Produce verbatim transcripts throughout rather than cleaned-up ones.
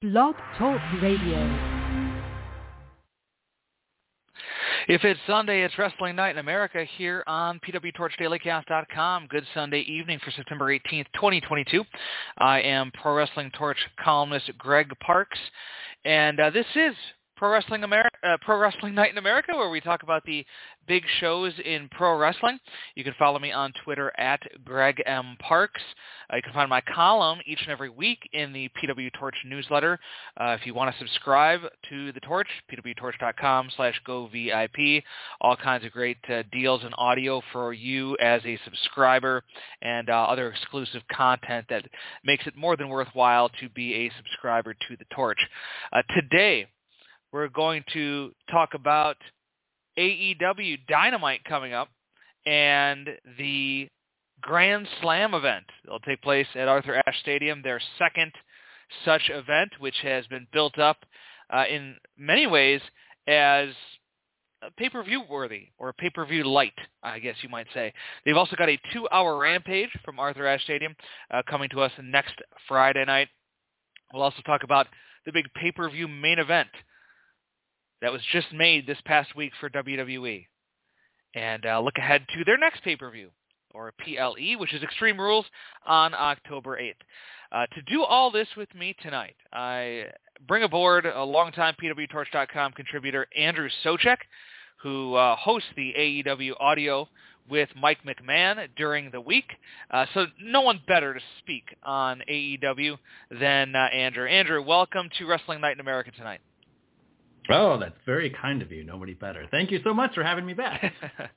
Blog Talk Radio. If it's Sunday, it's Wrestling Night in America here on P W Torch Daily Cast dot com. Good Sunday evening for September eighteenth, twenty twenty-two. I am Pro Wrestling Torch columnist Greg Parks, and uh, this is Pro Wrestling Ameri- uh, Pro Wrestling Night in America, where we talk about the big shows in pro wrestling. You can follow me on Twitter at Greg M. Parks. Uh, you can find my column each and every week in the P W Torch newsletter. Uh, if you want to subscribe to the Torch, P W Torch dot com slash go V I P. All kinds of great uh, deals and audio for you as a subscriber, and uh, other exclusive content that makes it more than worthwhile to be a subscriber to the Torch. Uh, today, we're going to talk about A E W Dynamite coming up and the Grand Slam event. It'll take place at Arthur Ashe Stadium, their second such event, which has been built up uh, in many ways as pay-per-view worthy, or pay-per-view light, I guess you might say. They've also got a two-hour Rampage from Arthur Ashe Stadium uh, coming to us next Friday night. We'll also talk about the big pay-per-view main event that was just made this past week for W W E. And uh, look ahead to their next pay-per-view, or P L E, which is Extreme Rules, on October eighth. Uh, to do all this with me tonight, I bring aboard a longtime P W Torch dot com contributor, Andrew Soucek, who uh, hosts the A E W audio with Mike McMahon during the week. Uh, so no one better to speak on A E W than uh, Andrew. Andrew, welcome to Wrestling Night in America tonight. Oh, that's very kind of you. Nobody better. Thank you so much for having me back.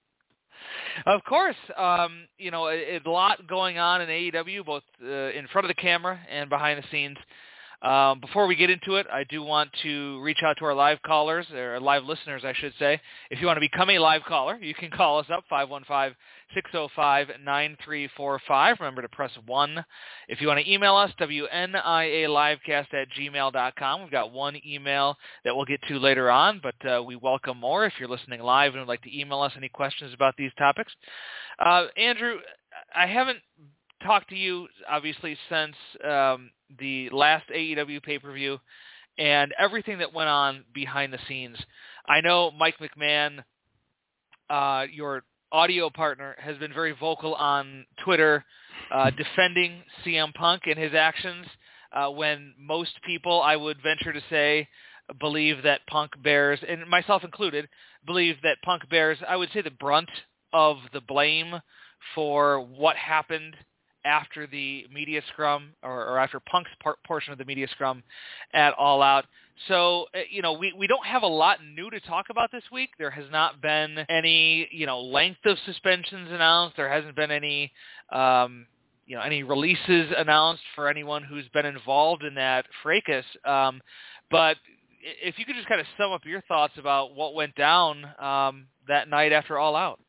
Of course. Um, you know, a, a lot going on in A E W, both uh, in front of the camera and behind the scenes. Um, before we get into it, I do want to reach out to our live callers, or live listeners, I should say. If you want to become a live caller, you can call us up, five one five, six oh five, nine three four five. Remember to press one. If you want to email us, W N I A livecast at gmail dot com. We've got one email that we'll get to later on, but uh, we welcome more if you're listening live and would like to email us any questions about these topics. Uh, Andrew, I haven't talked to you, obviously, since um, the last A E W pay-per-view and everything that went on behind the scenes. I know Mike McMahon, uh, your audio partner, has been very vocal on Twitter uh, defending C M Punk and his actions uh, when most people, I would venture to say, believe that Punk bears, and myself included, believe that Punk bears, I would say, the brunt of the blame for what happened after the media scrum, or, or after Punk's part, portion of the media scrum at All Out. So, you know, we, we don't have a lot new to talk about this week. There has not been any, you know, length of suspensions announced. There hasn't been any, um, you know, any releases announced for anyone who's been involved in that fracas. Um, but if you could just kind of sum up your thoughts about what went down um, that night after All Out.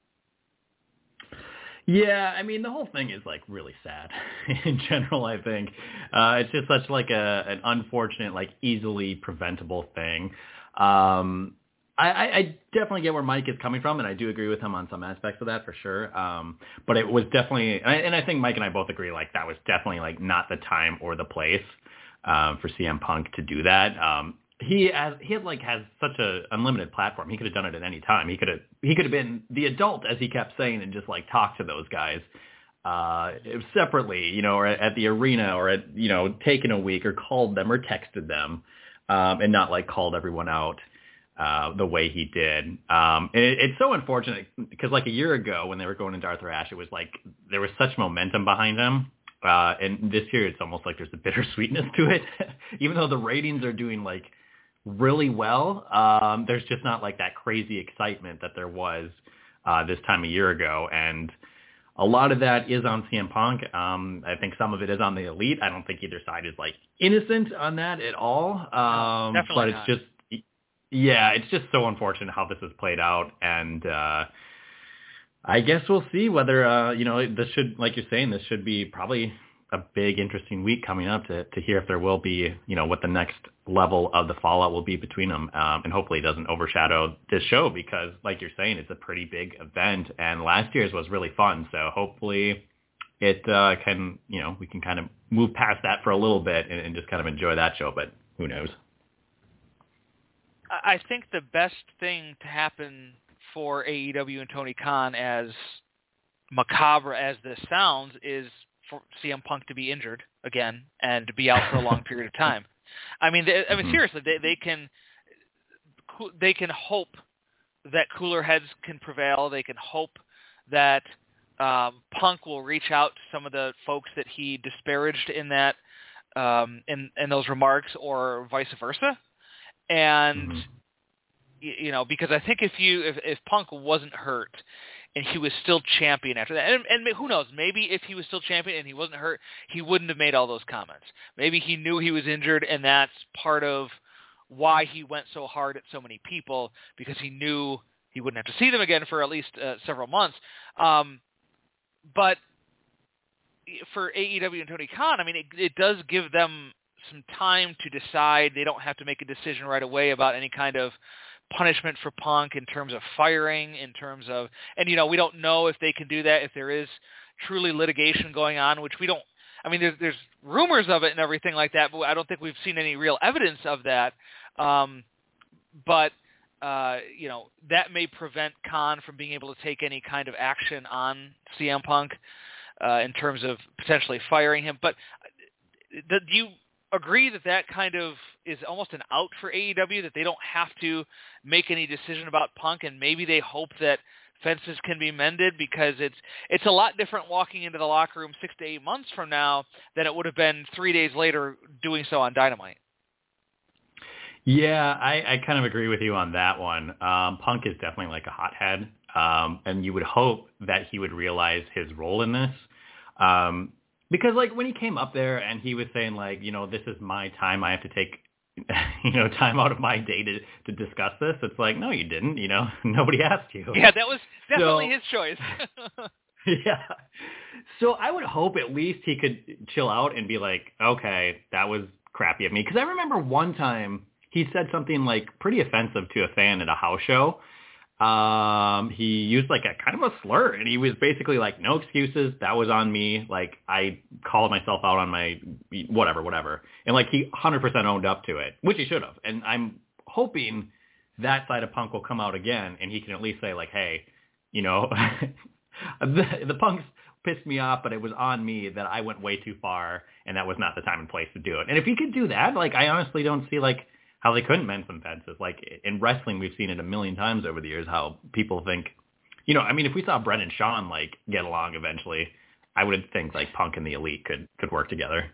Yeah, I mean, the whole thing is, like, really sad in general, I think. Uh, it's just such, like, a an unfortunate, like, easily preventable thing. Um, I, I, I definitely get where Mike is coming from, and I do agree with him on some aspects of that, for sure. Um, but it was definitely, and I, and I think Mike and I both agree, like, that was definitely, like, not the time or the place um, for C M Punk to do that. Um He has he had like has such a unlimited platform. He could have done it at any time. He could have he could have been the adult, as he kept saying, and just like talked to those guys uh, separately, you know, or at, at the arena, or at, you know, taken a week, or called them, or texted them, um, and not like called everyone out uh, the way he did. Um, and it, it's so unfortunate because like a year ago when they were going into Arthur Ashe, it was like there was such momentum behind him. Uh, and this year it's almost like there's a bittersweetness to it, even though the ratings are doing like really well. Um, there's just not like that crazy excitement that there was uh, this time a year ago. And a lot of that is on C M Punk. Um, I think some of it is on the Elite. I don't think either side is like innocent on that at all. Um, no, but it's not. just, yeah, it's just so unfortunate how this has played out. And uh, I guess we'll see whether, uh, you know, this should, like you're saying, this should be probably a big, interesting week coming up to, to hear if there will be, you know, what the next level of the fallout will be between them. Um, and hopefully it doesn't overshadow this show because, like you're saying, it's a pretty big event. And last year's was really fun. So hopefully it uh, can, you know, we can kind of move past that for a little bit and, and just kind of enjoy that show. But who knows? I think the best thing to happen for A E W and Tony Khan, as macabre as this sounds, is for C M Punk to be injured again and to be out for a long period of time. I mean, they, I mean, seriously, they, they can they can hope that cooler heads can prevail. They can hope that um, Punk will reach out to some of the folks that he disparaged in that um, in in those remarks, or vice versa. And mm-hmm. you know, because I think if you if, if Punk wasn't hurt and he was still champion after that, and, and who knows, maybe if he was still champion and he wasn't hurt, he wouldn't have made all those comments. Maybe he knew he was injured, and that's part of why he went so hard at so many people, because he knew he wouldn't have to see them again for at least uh, several months. Um, but for A E W and Tony Khan, I mean, it, it does give them some time to decide. They don't have to make a decision right away about any kind of punishment for Punk in terms of firing, in terms of, and you know, we don't know if they can do that, if there is truly litigation going on, which we don't, I mean, there's, there's rumors of it and everything like that, but I don't think we've seen any real evidence of that. Um, but, uh, you know, that may prevent Khan from being able to take any kind of action on C M Punk uh, in terms of potentially firing him. But do you agree that that kind of is almost an out for A E W, that they don't have to make any decision about Punk, and maybe they hope that fences can be mended, because it's it's a lot different walking into the locker room six to eight months from now than it would have been three days later doing so on Dynamite? Yeah, I, I kind of agree with you on that one. Um, Punk is definitely like a hothead, um, and you would hope that he would realize his role in this. Um, because like when he came up there and he was saying like, you know, this is my time, I have to take, you know, time out of my day to, to discuss this. It's like, no, you didn't, you know, nobody asked you. Yeah, that was definitely so, his choice. Yeah. So I would hope at least he could chill out and be like, okay, that was crappy of me. Because I remember one time he said something like pretty offensive to a fan at a house show. Um, he used like a kind of a slur, and he was basically like, no excuses. That was on me. Like, I called myself out on my whatever, whatever. And like, he one hundred percent owned up to it, which he should have. And I'm hoping that side of Punk will come out again, and he can at least say like, hey, you know, the, the Punks pissed me off, but it was on me that I went way too far, and that was not the time and place to do it. And if he could do that, like, I honestly don't see like how they couldn't mend some fences. Like in wrestling, we've seen it a million times over the years, how people think, you know, I mean, if we saw Brett and Shawn like get along eventually, I would think like Punk and the Elite could, could work together.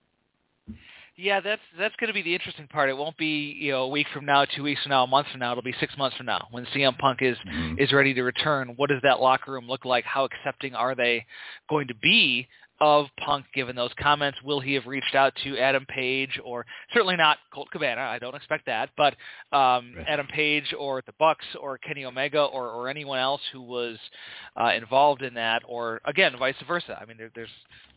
Yeah, that's that's going to be the interesting part. It won't be, you know, a week from now, two weeks from now, a month from now. It'll be six months from now when C M Punk is mm-hmm. is ready to return. What does that locker room look like? How accepting are they going to be of Punk given those comments? Will he have reached out to Adam Page, or certainly not Colt Cabana? I don't expect that, but um, right. Adam Page or the Bucks or Kenny Omega or, or anyone else who was uh, involved in that, or again, vice versa. I mean, there, there's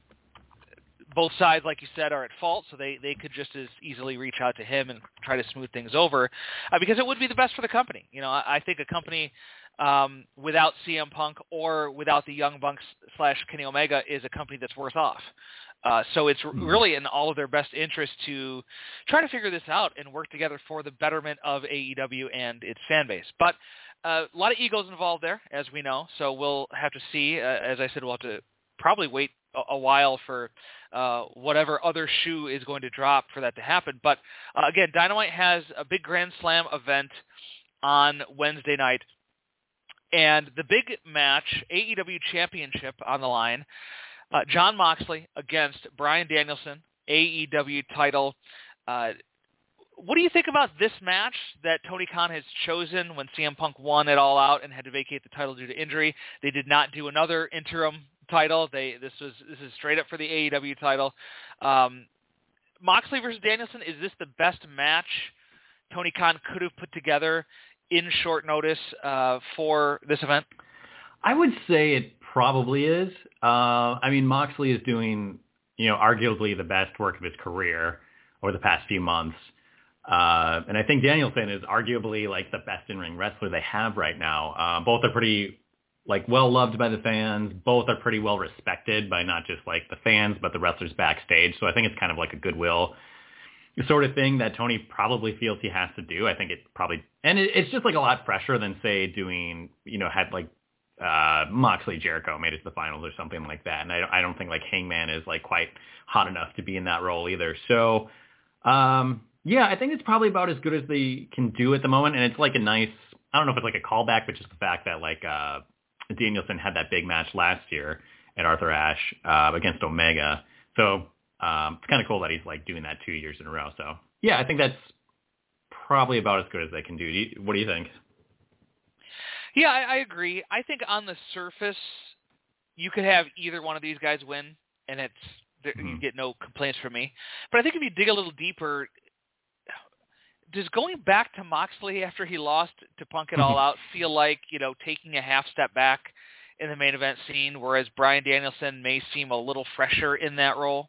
both sides, like you said, are at fault, so they, they could just as easily reach out to him and try to smooth things over, uh, because it would be the best for the company. You know, I, I think a company um, without C M Punk or without the Young Bucks slash Kenny Omega is a company that's worse off. Uh, so it's mm-hmm. really in all of their best interest to try to figure this out and work together for the betterment of A E W and its fan base. But uh, a lot of egos involved there, as we know, so we'll have to see. Uh, as I said, we'll have to probably wait a, a while for uh, whatever other shoe is going to drop for that to happen. But uh, again, Dynamite has a big Grand Slam event on Wednesday night. And the big match, A E W Championship on the line, uh, Jon Moxley against Bryan Danielson, A E W title. Uh, what do you think about this match that Tony Khan has chosen when C M Punk won it all out and had to vacate the title due to injury? They did not do another interim title. They this was this is straight up for the A E W title. Um, Moxley versus Danielson, is this the best match Tony Khan could have put together in short notice uh, for this event? I would say it probably is. Uh, I mean, Moxley is doing, you know, arguably the best work of his career over the past few months. Uh, and I think Danielson is arguably like the best in-ring wrestler they have right now. Uh, both are pretty like well loved by the fans. Both are pretty well respected by not just like the fans, but the wrestlers backstage. So I think it's kind of like a goodwill sort of thing that Tony probably feels he has to do. I think it probably, and it, it's just like a lot fresher than say doing, you know, had like uh, Moxley Jericho made it to the finals or something like that. And I, I don't think like Hangman is like quite hot enough to be in that role either. So, um, yeah, I think it's probably about as good as they can do at the moment. And it's like a nice, I don't know if it's like a callback, but just the fact that like uh, Danielson had that big match last year at Arthur Ashe uh, against Omega. So um, it's kind of cool that he's like doing that two years in a row. So yeah, I think that's probably about as good as they can do. do you, what do you think? Yeah, I, I agree. I think on the surface, you could have either one of these guys win, and it's mm-hmm. you get no complaints from me. But I think if you dig a little deeper, does going back to Moxley after he lost to Punk It All Out feel like, you know, taking a half step back in the main event scene, whereas Bryan Danielson may seem a little fresher in that role?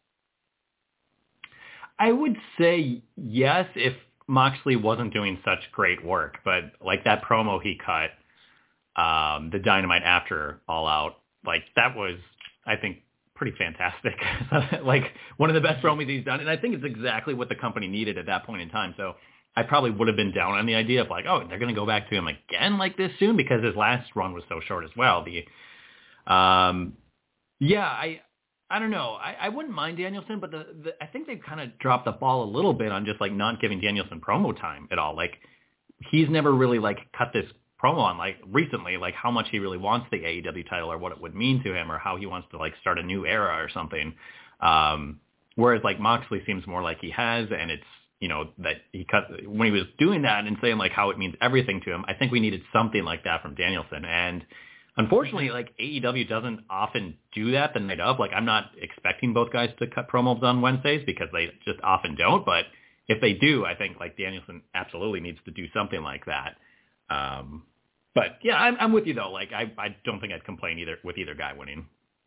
I would say yes if Moxley wasn't doing such great work, but like that promo he cut, um, the Dynamite after All Out, like that was, I think, pretty fantastic. Like one of the best promos he's done, and I think it's exactly what the company needed at that point in time. So I probably would have been down on the idea of like, oh, they're going to go back to him again like this soon because his last run was so short as well. The, um, yeah, I, I don't know. I, I wouldn't mind Danielson, but the, the I think they've kind of dropped the ball a little bit on just like not giving Danielson promo time at all. Like he's never really like cut this promo on like recently, like how much he really wants the A E W title or what it would mean to him or how he wants to like start a new era or something. Um, whereas like Moxley seems more like he has, and it's, you know, that he cut when he was doing that and saying like how it means everything to him. I think we needed something like that from Danielson. And unfortunately, like A E W doesn't often do that the night of. Like I'm not expecting both guys to cut promos on Wednesdays because they just often don't. But if they do, I think like Danielson absolutely needs to do something like that. Um, but yeah, I'm, I'm with you though. Like I, I don't think I'd complain either with either guy winning.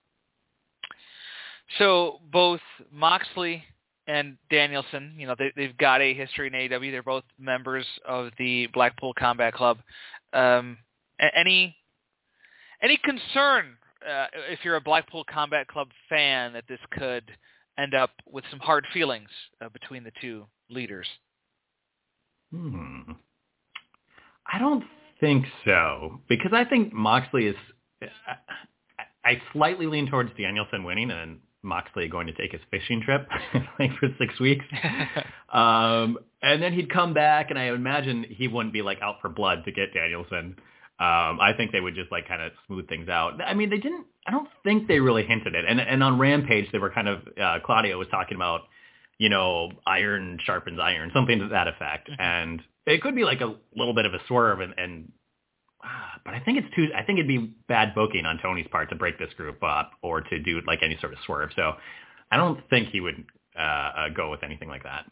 So both Moxley and Danielson, you know, they, they've got a history in A E W. They're both members of the Blackpool Combat Club. Um, any any concern uh, if you're a Blackpool Combat Club fan that this could end up with some hard feelings uh, between the two leaders? Hmm. I don't think so, because I think Moxley is. I, I slightly lean towards Danielson winning and Moxley going to take his fishing trip like for six weeks. um, and then he'd come back, and I imagine he wouldn't be like out for blood to get Danielson. Um, I think they would just like kind of smooth things out. I mean, they didn't, I don't think they really hinted it. And, and on Rampage, they were kind of, uh, Claudio was talking about, you know, iron sharpens iron, something to that effect. Mm-hmm. And it could be like a little bit of a swerve and, and but I think it's too. I think it'd be bad booking on Tony's part to break this group up or to do like any sort of swerve. So I don't think he would uh, uh, go with anything like that.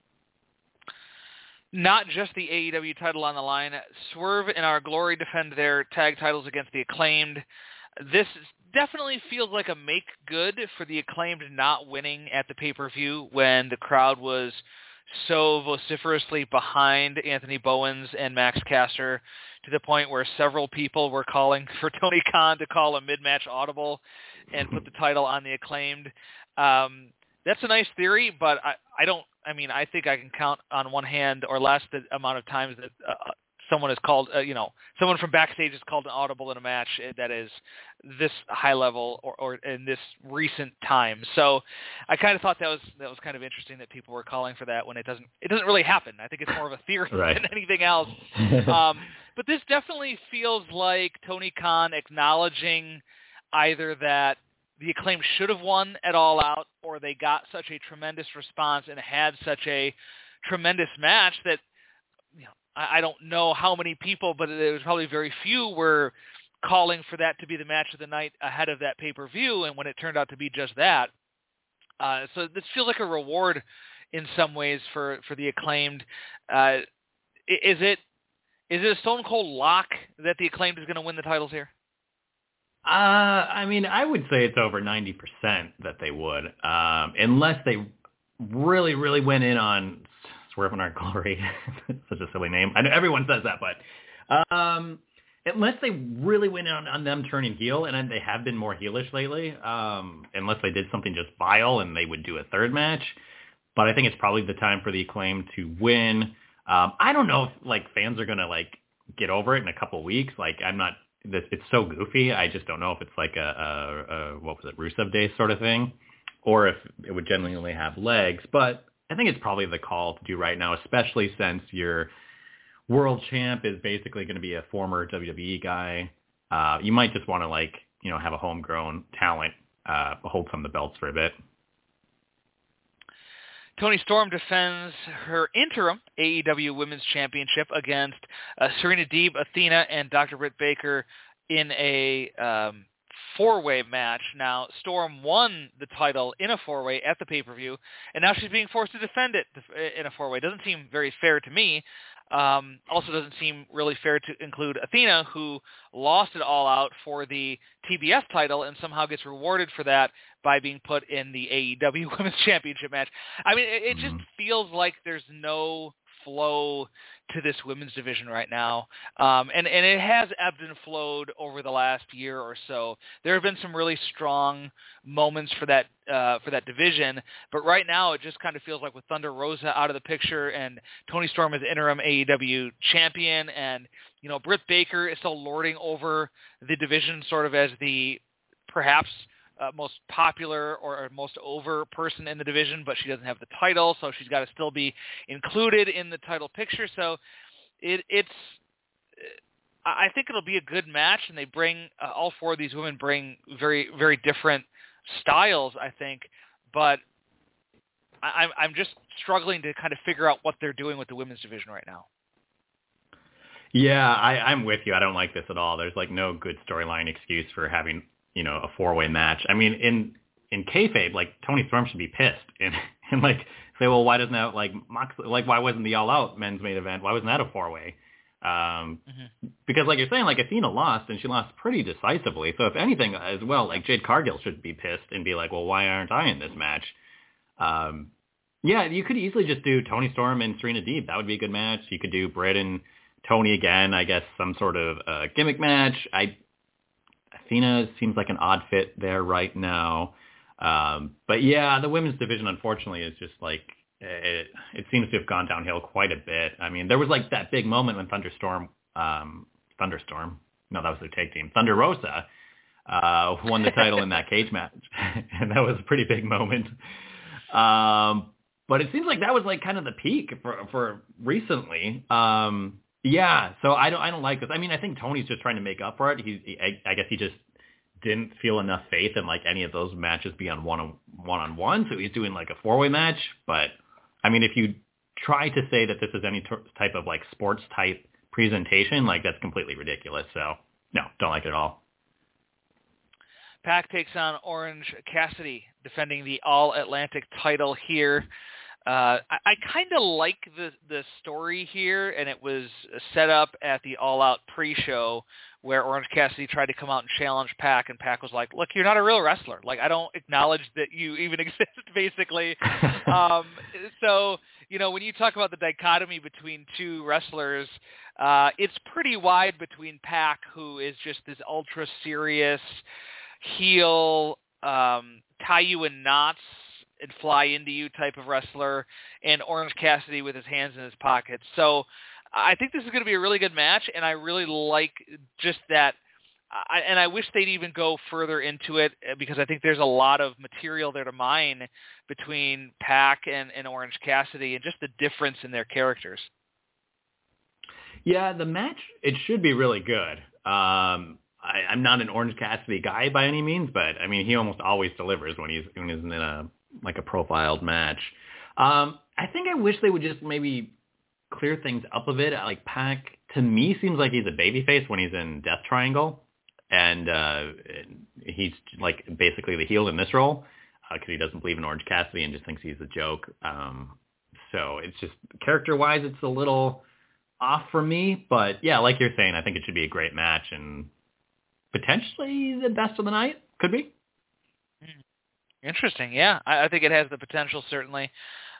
Not just the A E W title on the line. Swerve and Our Glory defend their tag titles against the Acclaimed. This definitely feels like a make good for the Acclaimed not winning at the pay-per-view when the crowd was so vociferously behind Anthony Bowens and Max Caster, to the point where several people were calling for Tony Khan to call a mid-match audible and put the title on the Acclaimed. Um, that's a nice theory, but I, I don't, I mean, I think I can count on one hand or less the amount of times that uh, someone is called, uh, you know, someone from backstage is called an audible in a match that is this high level or, or in this recent time. So I kind of thought that was, that was kind of interesting that people were calling for that when it doesn't, it doesn't really happen. I think it's more of a theory right. than anything else. Um, but this definitely feels like Tony Khan acknowledging either that the Acclaim should have won at All Out, or they got such a tremendous response and had such a tremendous match that, you know, I, I don't know how many people, but there was probably very few were calling for that to be the match of the night ahead of that pay-per-view, and when it turned out to be just that. Uh, so this feels like a reward in some ways for, for the Acclaimed. Uh, is it is it a stone cold lock that the Acclaimed is going to win the titles here? Uh, I mean, I would say it's over ninety percent that they would, um, unless they really, really went in on Swerve and Our Glory. Such a silly name. I know everyone says that, but um, unless they really went in on, on them turning heel, and they have been more heelish lately, um, unless they did something just vile and they would do a third match, but I think it's probably the time for the Acclaim to win. Um, I don't know if like fans are gonna like get over it in a couple of weeks. Like I'm not. This, it's so goofy. I just don't know if it's like a, a, a what was it, Rusev Day sort of thing, or if it would genuinely have legs. But I think it's probably the call to do right now, especially since your world champ is basically going to be a former W W E guy. Uh, you might just want to like you know have a homegrown talent uh, hold some of the belts for a bit. Toni Storm defends her interim A E W Women's Championship against uh, Serena Deeb, Athena, and Doctor Britt Baker in a um, four-way match. Now, Storm won the title in a four-way at the pay-per-view, and now she's being forced to defend it in a four-way. Doesn't seem very fair to me. Um, also doesn't seem really fair to include Athena, who lost it all out for the T B S title and somehow gets rewarded for that by being put in the A E W Women's Championship match. I mean, it, it just feels like there's no flow to this women's division right now. Um, and, and it has ebbed and flowed over the last year or so. There have been some really strong moments for that uh, for that division, but right now it just kind of feels like with Thunder Rosa out of the picture and Toni Storm as interim A E W champion, and you know Britt Baker is still lording over the division sort of as the perhaps Uh, most popular or most over person in the division, but she doesn't have the title, so she's got to still be included in the title picture. So it, it's, I think it'll be a good match, and they bring, uh, all four of these women bring very, very different styles, I think, but I, I'm just struggling to kind of figure out what they're doing with the women's division right now. Yeah, I, I'm with you. I don't like this at all. There's like no good storyline excuse for having you know, a four-way match. I mean, in in kayfabe, like Toni Storm should be pissed and and like say, well, why doesn't that like Moxley, like why wasn't the All Out men's main event? Why wasn't that a four-way? Um, mm-hmm. Because like you're saying, like Athena lost and she lost pretty decisively. So if anything, as well, like Jade Cargill should be pissed and be like, well, why aren't I in this match? Um, yeah, you could easily just do Toni Storm and Serena Deeb. That would be a good match. You could do Britt and Toni again. I guess some sort of uh, gimmick match. I. Athena seems like an odd fit there right now. Um, but yeah, the women's division, unfortunately, is just like, it, it seems to have gone downhill quite a bit. I mean, there was like that big moment when Thunderstorm, um, Thunderstorm, no, that was their tag team, Thunder Rosa, uh, won the title in that cage match. And that was a pretty big moment. Um, but it seems like that was like kind of the peak for, for recently. Um, Yeah, so I don't I don't like this. I mean, I think Tony's just trying to make up for it. He, he I, I guess he just didn't feel enough faith in like any of those matches be on one on one on one, so he's doing like a four way match. But I mean, if you try to say that this is any t- type of like sports type presentation, like that's completely ridiculous. So no, don't like it at all. Pac takes on Orange Cassidy, defending the All Atlantic title here. Uh, I, I kind of like the the story here, and it was set up at the All Out pre-show where Orange Cassidy tried to come out and challenge Pac, and Pac was like, look, you're not a real wrestler. Like, I don't acknowledge that you even exist, basically. um, so, you know, when you talk about the dichotomy between two wrestlers, uh, it's pretty wide between Pac, who is just this ultra-serious heel, um, tie you in knots, and fly into you type of wrestler, and Orange Cassidy with his hands in his pockets. So I think this is going to be a really good match, and I really like just that. I, and I wish they'd even go further into it, because I think there's a lot of material there to mine between Pac and, and Orange Cassidy, and just the difference in their characters. Yeah, the match, it should be really good. Um, I, I'm not an Orange Cassidy guy by any means, but I mean, he almost always delivers when he's when he's in a like a profiled match. Um, I think I wish they would just maybe clear things up a bit. Like Pac, to me, seems like he's a babyface when he's in Death Triangle, and uh, he's like basically the heel in this role because uh, he doesn't believe in Orange Cassidy and just thinks he's a joke. Um, so it's just character-wise, it's a little off for me. But yeah, like you're saying, I think it should be a great match and potentially the best of the night. Could be. Interesting, yeah. I, I think it has the potential, certainly.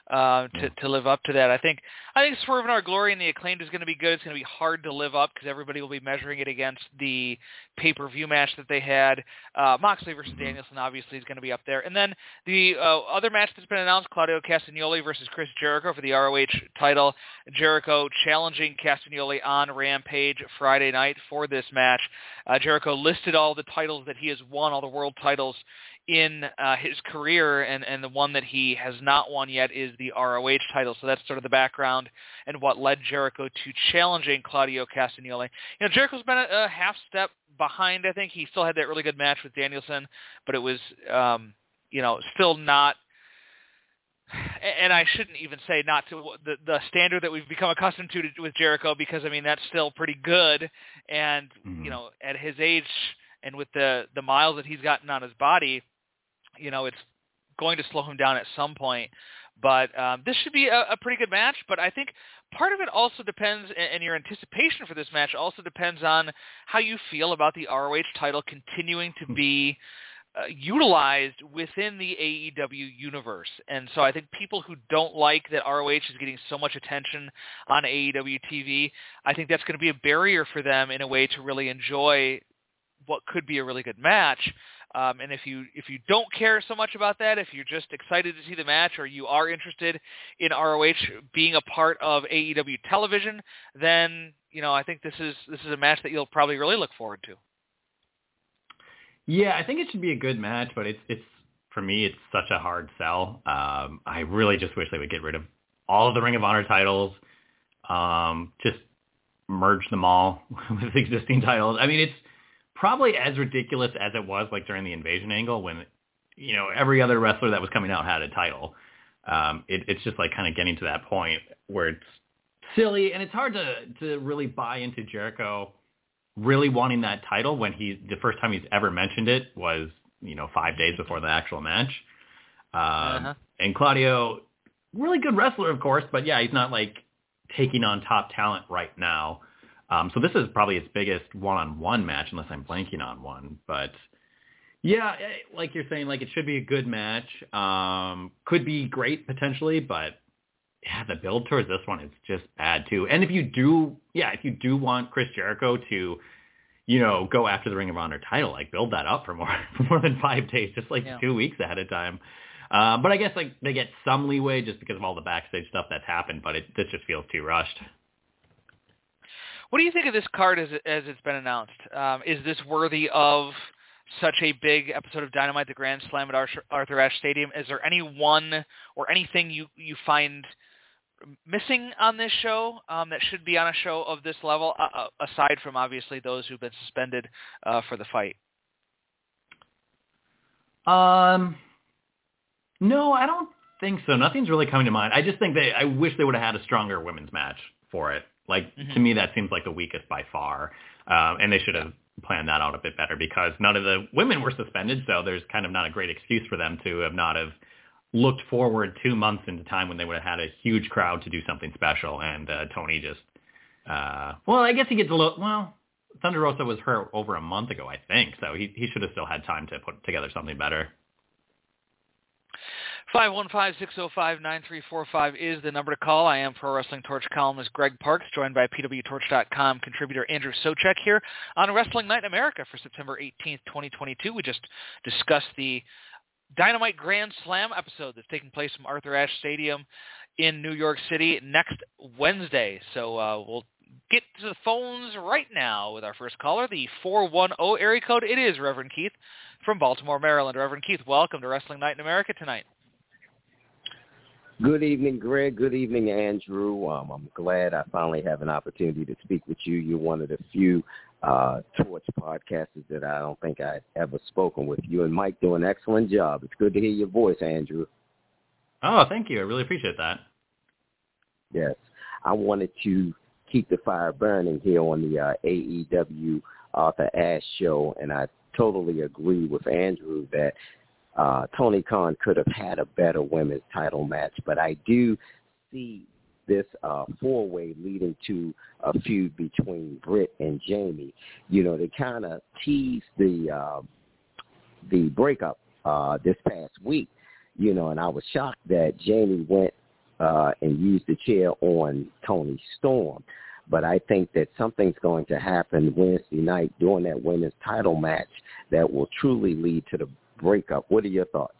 uh, to yeah. to live up to that. I think I think Swerve and Our Glory and the Acclaimed is going to be good. It's going to be hard to live up because everybody will be measuring it against the pay-per-view match that they had. Uh, Moxley versus Mm-hmm. Danielson obviously is going to be up there. And then the uh, other match that's been announced, Claudio Castagnoli versus Chris Jericho for the R O H title. Jericho challenging Castagnoli on Rampage Friday night for this match. Uh, Jericho listed all the titles that he has won, all the world titles in uh, his career, and, and the one that he has not won yet is the R O H title. So that's sort of the background and what led Jericho to challenging Claudio Castagnoli. You know, Jericho's been a, a half step behind, I think. He still had that really good match with Danielson, but it was, um, you know, still not, and I shouldn't even say not to the, the standard that we've become accustomed to with Jericho, because, I mean, that's still pretty good. And, Mm-hmm. you know, at his age and with the, the miles that he's gotten on his body, you know, it's going to slow him down at some point. But um, this should be a, a pretty good match. But I think part of it also depends, and your anticipation for this match also depends on how you feel about the R O H title continuing to be uh, utilized within the A E W universe. And so I think people who don't like that R O H is getting so much attention on A E W T V, I think that's going to be a barrier for them in a way to really enjoy what could be a really good match. Um, and if you if you don't care so much about that, if you're just excited to see the match, or you are interested in R O H being a part of A E W television, then you know I think this is this is a match that you'll probably really look forward to. Yeah, I think it should be a good match, but it's it's for me it's such a hard sell. Um, I really just wish they would get rid of all of the Ring of Honor titles, um, just merge them all with existing titles. I mean, it's probably as ridiculous as it was like during the Invasion angle when, you know, every other wrestler that was coming out had a title. Um, it, it's just like kind of getting to that point where it's silly, and it's hard to, to really buy into Jericho really wanting that title when he, the first time he's ever mentioned it was, you know, five days before the actual match. Um, uh-huh. And Claudio, really good wrestler, of course, but yeah, he's not like taking on top talent right now. Um, so this is probably his biggest one-on-one match, unless I'm blanking on one. But yeah, like you're saying, like it should be a good match. Um, could be great potentially, but yeah, the build towards this one is just bad too. And if you do, yeah, if you do want Chris Jericho to, you know, go after the Ring of Honor title, like build that up for more for more than five days, just like yeah. two weeks ahead of time. Uh, but I guess like they get some leeway just because of all the backstage stuff that's happened. But it this just feels too rushed. What do you think of this card as, as it's been announced? Um, is this worthy of such a big episode of Dynamite, the Grand Slam at Arthur Ashe Stadium? Is there any one or anything you, you find missing on this show um, that should be on a show of this level, uh, aside from obviously those who've been suspended uh, for the fight? Um, no, I don't think so. Nothing's really coming to mind. I just think they, I wish they would have had a stronger women's match for it. Like, mm-hmm. to me, that seems like the weakest by far. Um, and they should have planned that out a bit better because none of the women were suspended, so there's kind of not a great excuse for them to have not have looked forward two months into time when they would have had a huge crowd to do something special. And uh, Tony just, uh, well, I guess he gets a little, well, Thunder Rosa was hurt over a month ago, I think, so he, he should have still had time to put together something better. five one five, six oh five, nine three four five is the number to call. I am Pro Wrestling Torch columnist Greg Parks, joined by P W Torch dot com contributor Andrew Socek here on Wrestling Night in America for September eighteenth, twenty twenty-two. We just discussed the Dynamite Grand Slam episode that's taking place from Arthur Ashe Stadium in New York City next Wednesday. So uh, we'll get to the phones right now with our first caller, the four one zero area code. It is Reverend Keith from Baltimore, Maryland. Reverend Keith, welcome to Wrestling Night in America tonight. Good evening, Greg. Good evening, Andrew. Um, I'm glad I finally have an opportunity to speak with you. You're one of the few uh, Torch podcasters that I don't think I've ever spoken with. You and Mike do an excellent job. It's good to hear your voice, Andrew. Oh, thank you. I really appreciate that. Yes. I wanted to keep the fire burning here on the uh, A E W Arthur Ashe show, and I totally agree with Andrew that Uh, Tony Khan could have had a better women's title match, but I do see this uh, four-way leading to a feud between Britt and Jamie. You know, they kind of teased the uh, the breakup uh, this past week, you know, and I was shocked that Jamie went uh, and use the chair on Toni Storm. But I think that something's going to happen Wednesday night during that women's title match that will truly lead to the breakup. What are your thoughts?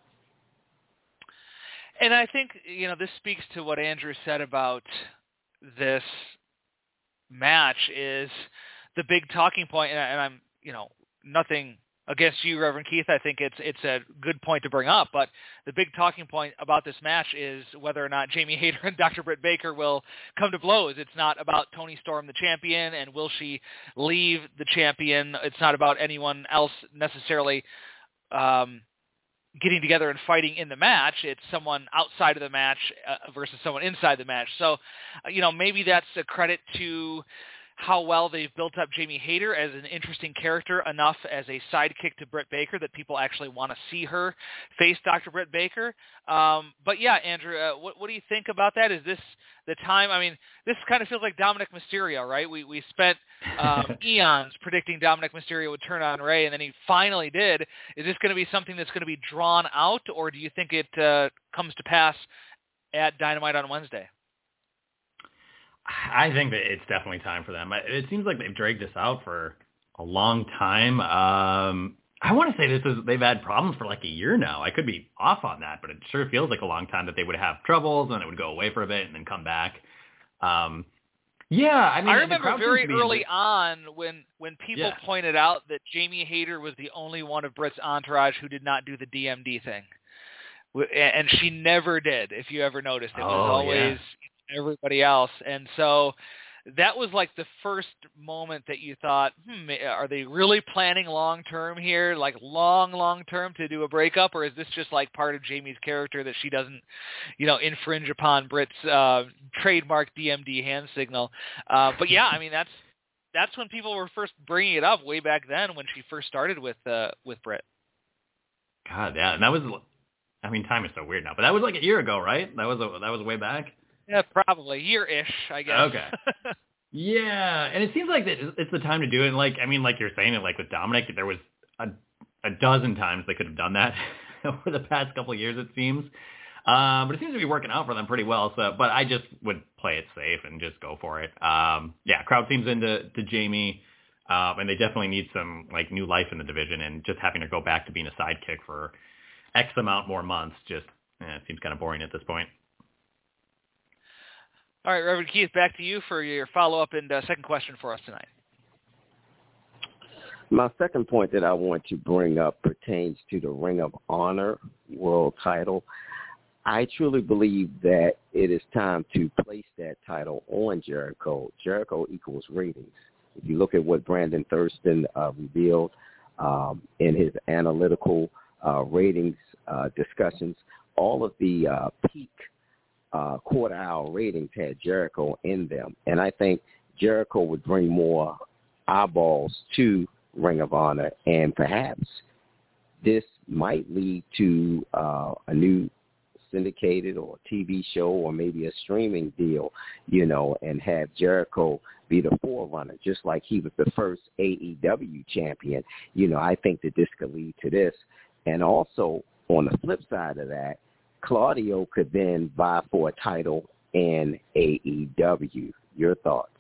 And I think, you know, this speaks to what Andrew said about this match is the big talking point, and, I, and I'm, you know, nothing against you, Reverend Keith. I think it's it's a good point to bring up, but the big talking point about this match is whether or not Jamie Hayter and Doctor Britt Baker will come to blows. It's not about Toni Storm, the champion, and will she leave the champion. It's not about anyone else necessarily um, getting together and fighting in the match. It's someone outside of the match uh, versus someone inside the match. So, uh, you know, maybe that's a credit to how well they've built up Jamie Hayter as an interesting character enough as a sidekick to Britt Baker that people actually want to see her face Doctor Britt Baker. Um, but yeah, Andrew, uh, what, what do you think about that? Is this the time? I mean, this kind of feels like Dominic Mysterio, right? We we spent um, eons predicting Dominic Mysterio would turn on Rey, and then he finally did. Is this going to be something that's going to be drawn out, or do you think it uh, comes to pass at Dynamite on Wednesday? I think that it's definitely time for them. It seems like they've dragged this out for a long time. Um, I want to say this is they've had problems for like a year now. I could be off on that, but it sure feels like a long time that they would have troubles and it would go away for a bit and then come back. Um, yeah, I mean, I remember very early bit... on when when people yeah. pointed out that Jamie Hayter was the only one of Britt's entourage who did not do the D M D thing, and she never did. If you ever noticed, it was oh, always. Yeah. everybody else. And so that was like the first moment that you thought, hmm, are they really planning long-term here, like long, long-term to do a breakup, or is this just like part of Jamie's character that she doesn't, you know, infringe upon Britt's uh, trademark D M D hand signal? Uh, but yeah, I mean, that's that's when people were first bringing it up way back then when she first started with uh, with Britt. God, yeah, and that was, I mean, time is so weird now, but that was like a year ago, right? That was a, that was way back. Yeah, probably year-ish, I guess. Okay. Yeah, and it seems like it's the time to do it. And like, I mean, like you're saying it, like with Dominic, there was a, a dozen times they could have done that over the past couple of years, it seems. Um, but it seems to be working out for them pretty well. So, but I just would play it safe and just go for it. Um, yeah, crowd seems into to Jamie, um, and they definitely need some like new life in the division. And just having her go back to being a sidekick for X amount more months just eh, it seems kind of boring at this point. All right, Reverend Keith, back to you for your follow-up and uh, second question for us tonight. My second point that I want to bring up pertains to the Ring of Honor world title. I truly believe that it is time to place that title on Jericho. Jericho equals ratings. If you look at what Brandon Thurston uh, revealed um, in his analytical uh, ratings uh, discussions, all of the uh, peak Uh, quarter-hour ratings had Jericho in them. And I think Jericho would bring more eyeballs to Ring of Honor, and perhaps this might lead to uh, a new syndicated or T V show or maybe a streaming deal, you know, and have Jericho be the forerunner, just like he was the first A E W champion. You know, I think that this could lead to this. And also, on the flip side of that, Claudio could then vie for a title in A E W. Your thoughts?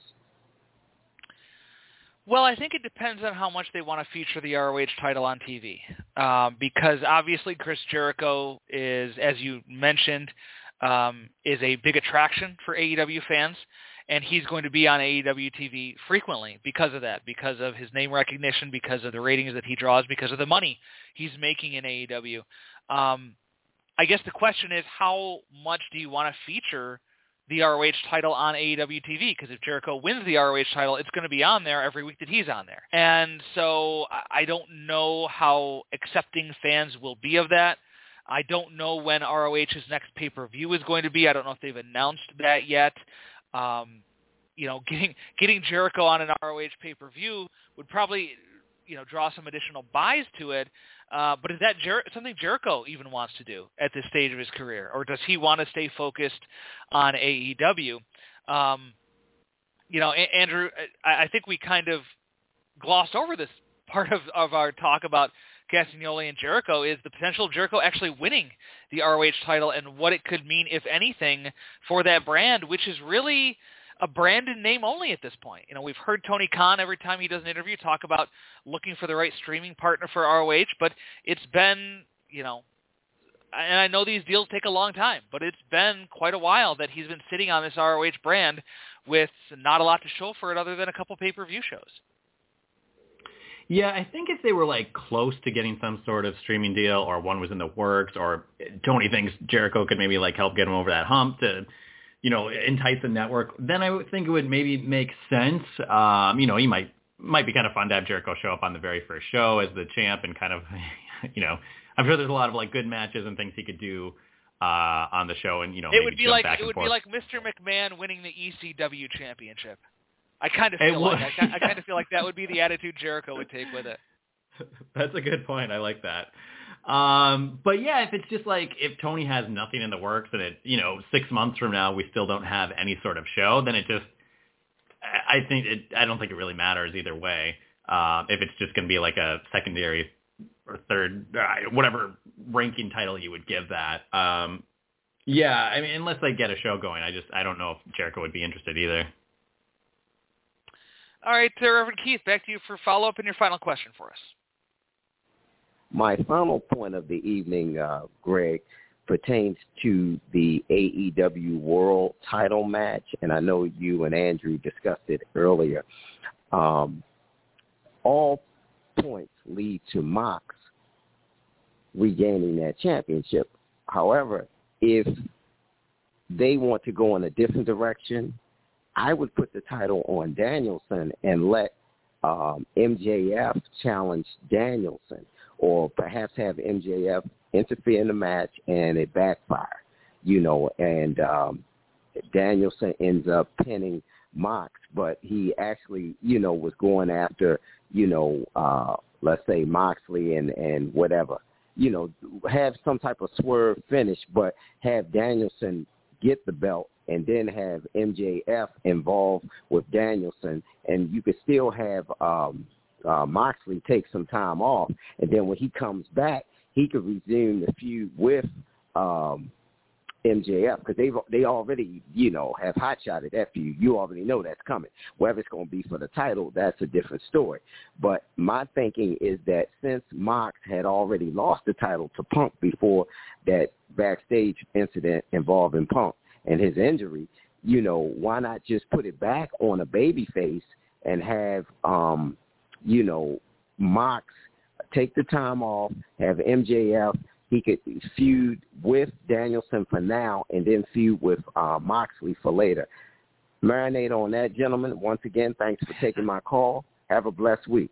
Well, I think it depends on how much they want to feature the R O H title on T V, um, because obviously Chris Jericho is, as you mentioned, um, is a big attraction for A E W fans, and he's going to be on A E W T V frequently because of that, because of his name recognition, because of the ratings that he draws, because of the money he's making in A E W. Um, I guess the question is, how much do you want to feature the R O H title on A E W T V? Because if Jericho wins the R O H title, it's going to be on there every week that he's on there. And so I don't know how accepting fans will be of that. I don't know when R O H's next pay-per-view is going to be. I don't know if they've announced that yet. Um, you know, getting getting Jericho on an R O H pay-per-view would probably, you know, draw some additional buys to it. Uh, but is that Jer- something Jericho even wants to do at this stage of his career? Or does he want to stay focused on A E W? Um, you know, a- Andrew, I-, I think we kind of glossed over this part of, of our talk about Castagnoli and Jericho is the potential of Jericho actually winning the R O H title and what it could mean, if anything, for that brand, which is really a brand in name only at this point. You know, we've heard Tony Khan every time he does an interview talk about looking for the right streaming partner for R O H, but it's been, you know, and I know these deals take a long time, but it's been quite a while that he's been sitting on this R O H brand with not a lot to show for it other than a couple pay-per-view shows. Yeah, I think if they were like close to getting some sort of streaming deal, or one was in the works, or Tony thinks Jericho could maybe like help get him over that hump to, you know, entice the network, then I would think it would maybe make sense. Um, you know, he might might be kind of fun to have Jericho show up on the very first show as the champ and kind of, you know, I'm sure there's a lot of like good matches and things he could do uh, on the show, and you know, it maybe would be jump like back it and would forth. be like Mister McMahon winning the E C W championship. I kind of It feel would, like I, yeah. I kind of feel like that would be the attitude Jericho would take with it. That's a good point. I like that. Um, but yeah, if it's just like if Tony has nothing in the works and it, you know, six months from now we still don't have any sort of show, then it just, I think it, I don't think it really matters either way. Uh, if it's just going to be like a secondary or third, whatever ranking title you would give that. Um, yeah, I mean, unless they get a show going, I just, I don't know if Jericho would be interested either. All right, uh, Reverend Keith, back to you for follow-up and your final question for us. My final point of the evening, uh, Greg, pertains to the A E W World title match, and I know you and Andrew discussed it earlier. Um, all points lead to Mox regaining that championship. However, if they want to go in a different direction, I would put the title on Danielson and let um, M J F challenge Danielson, or perhaps have M J F interfere in the match and it backfire, you know, and um, Danielson ends up pinning Mox, but he actually, you know, was going after, you know, uh, let's say Moxley and, and whatever, you know, have some type of swerve finish, but have Danielson get the belt and then have M J F involved with Danielson, and you could still have um, uh, Moxley take some time off, and then when he comes back, he could resume the feud with um, M J F, because they they already, you know, have hot-shotted that feud. You already know that's coming. Whether it's going to be for the title, that's a different story. But my thinking is that since Mox had already lost the title to Punk before that backstage incident involving Punk and his injury, you know, why not just put it back on a babyface and have, um, you know, Mox take the time off, have M J F, he could feud with Danielson for now and then feud with uh, Moxley for later. Marinate on that, gentlemen. Once again, thanks for taking my call. Have a blessed week.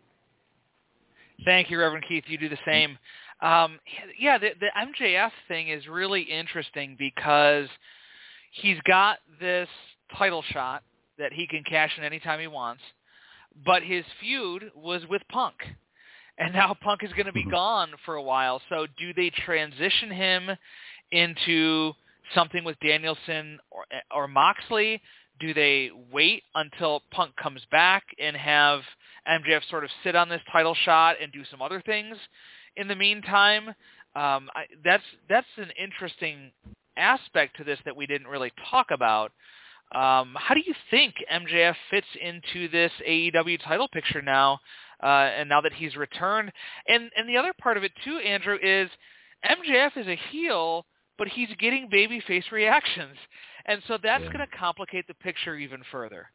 Thank you, Reverend Keith. You do the same. Um, yeah, the, the M J F thing is really interesting because he's got this title shot that he can cash in anytime he wants, but his feud was with Punk. And now Punk is going to be gone for a while. So do they transition him into something with Danielson or, or Moxley? Do they wait until Punk comes back and have M J F sort of sit on this title shot and do some other things in the meantime? Um, I, that's that's an interesting aspect to this that we didn't really talk about. Um, how do you think M J F fits into this A E W title picture now? Uh, and now that he's returned, and and the other part of it too, Andrew, is M J F is a heel, but he's getting babyface reactions, and so that's yeah. going to complicate the picture even further.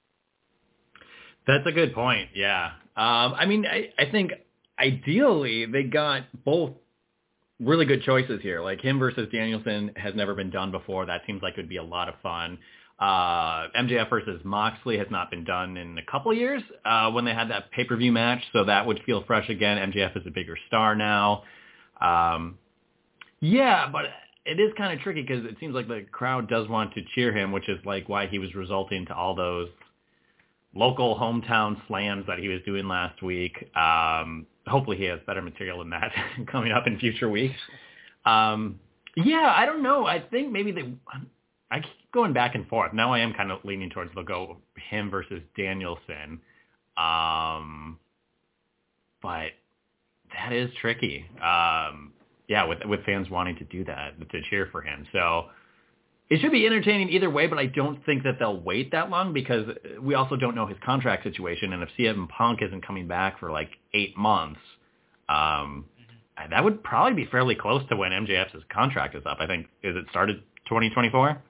That's a good point. Yeah, um, I mean, I, I think ideally they got both really good choices here. Like him versus Danielson has never been done before. That seems like it would be a lot of fun. Uh, M J F versus Moxley has not been done in a couple of years uh, when they had that pay-per-view match, so that would feel fresh again. M J F is a bigger star now. Um, yeah, but it is kind of tricky because it seems like the crowd does want to cheer him, which is like why he was resulting to all those local hometown slams that he was doing last week. Um, hopefully he has better material than that coming up in future weeks. Um, yeah, I don't know. I think maybe they... I keep going back and forth. Now I am kind of leaning towards they'll go him versus Danielson. Um, but that is tricky. Um, yeah, with with fans wanting to do that, to cheer for him. So it should be entertaining either way, but I don't think that they'll wait that long because we also don't know his contract situation. And if C M Punk isn't coming back for like eight months, um, mm-hmm. that would probably be fairly close to when M J F's contract is up. I think, is it started twenty twenty-four?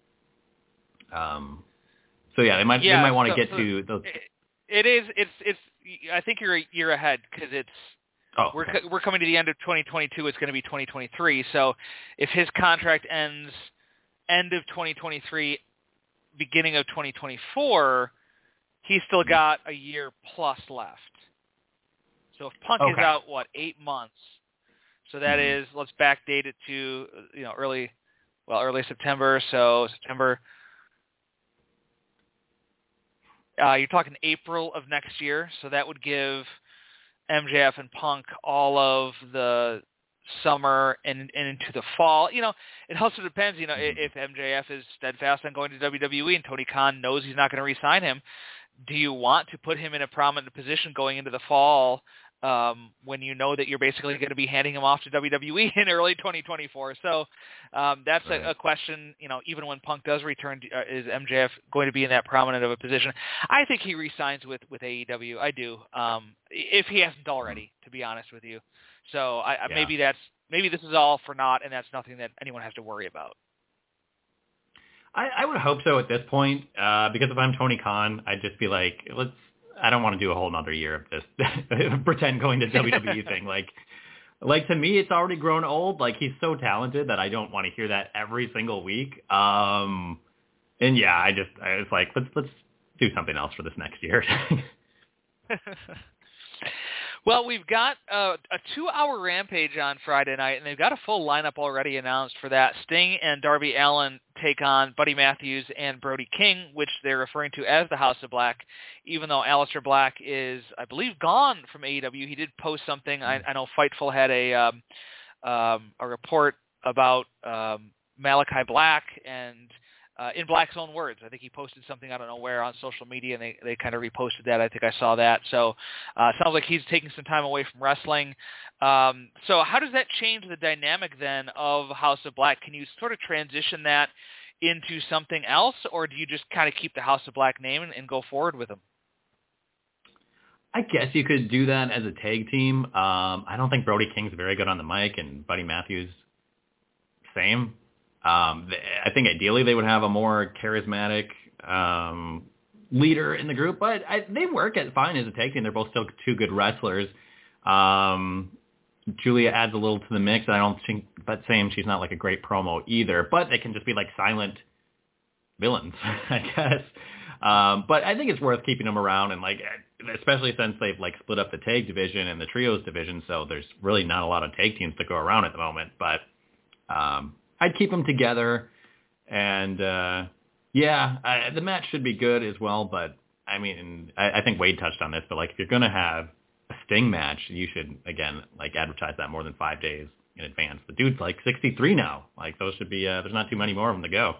Um, so yeah, they might yeah, they might want to so, get so to those. It is. It's. It's. I think you're a year ahead because it's. Oh, we're okay. we're coming to the end of twenty twenty-two. It's going to be twenty twenty-three. So, if his contract ends end of twenty twenty-three, beginning of twenty twenty-four, he's still got a year plus left. So if Punk okay. is out, what, eight months? So that mm-hmm. is, let's backdate it to you know early, well early September. So September. Uh, you're talking April of next year, so that would give M J F and Punk all of the summer and, and into the fall. You know, it also depends, you know, mm-hmm. if M J F is steadfast on going to W W E and Tony Khan knows he's not going to re-sign him, do you want to put him in a prominent position going into the fall um, when you know that you're basically going to be handing him off to W W E in early twenty twenty-four? So um, that's right. a, a question, you know, even when Punk does return, uh, is M J F going to be in that prominent of a position? I think he re-signs with, with A E W. I do, um, if he hasn't already, to be honest with you. So I, yeah. maybe that's maybe this is all for naught, and that's nothing that anyone has to worry about. I, I would hope so at this point, uh, because if I'm Tony Khan, I'd just be like, let's. I don't want to do a whole nother year of this pretend going to W W E thing. Like, like to me, it's already grown old. Like he's so talented that I don't want to hear that every single week. Um, and yeah, I just I was like, let's let's do something else for this next year. Well, we've got uh, a two-hour Rampage on Friday night, and they've got a full lineup already announced for that. Sting and Darby Allin take on Buddy Matthews and Brody King, which they're referring to as the House of Black, even though Aleister Black is, I believe, gone from A E W. He did post something. I, I know Fightful had a um, um, a report about um, Malachi Black and Uh, in Black's own words. I think he posted something, I don't know where, on social media, and they, they kind of reposted that. I think I saw that. So uh, sounds like he's taking some time away from wrestling. Um, so how does that change the dynamic then of House of Black? Can you sort of transition that into something else, or do you just kind of keep the House of Black name and, and go forward with them? I guess you could do that as a tag team. Um, I don't think Brody King's very good on the mic, and Buddy Matthews, same. Um, I think ideally they would have a more charismatic um, leader in the group, but I, they work as fine as a tag team. They're both still two good wrestlers. Um, Julia adds a little to the mix. I don't think, but same, she's not like a great promo either, but they can just be like silent villains, I guess. Um, but I think it's worth keeping them around, and like, especially since they've like split up the tag division and the trios division, so there's really not a lot of tag teams to go around at the moment, but um, I'd keep them together, and uh, yeah, I, the match should be good as well. But I mean, I, I think Wade touched on this, but like if you're gonna have a Sting match, you should again like advertise that more than five days in advance. The dude's like sixty-three now; like those should be. Uh, there's not too many more of them to go.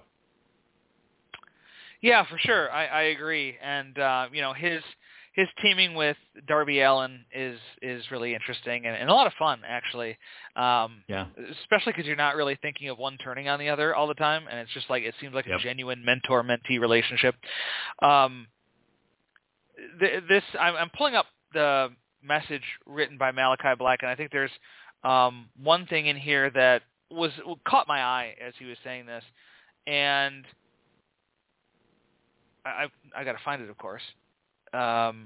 Yeah, for sure, I, I agree, and uh, you know his. His teaming with Darby Allin is is really interesting and, and a lot of fun, actually. Um, yeah. Especially because you're not really thinking of one turning on the other all the time, and it's just like it seems like yep. a genuine mentor-mentee relationship. Um, th- this I'm, I'm pulling up the message written by Malachi Black, and I think there's um, one thing in here that was caught my eye as he was saying this, and I I got to find it, of course. Um,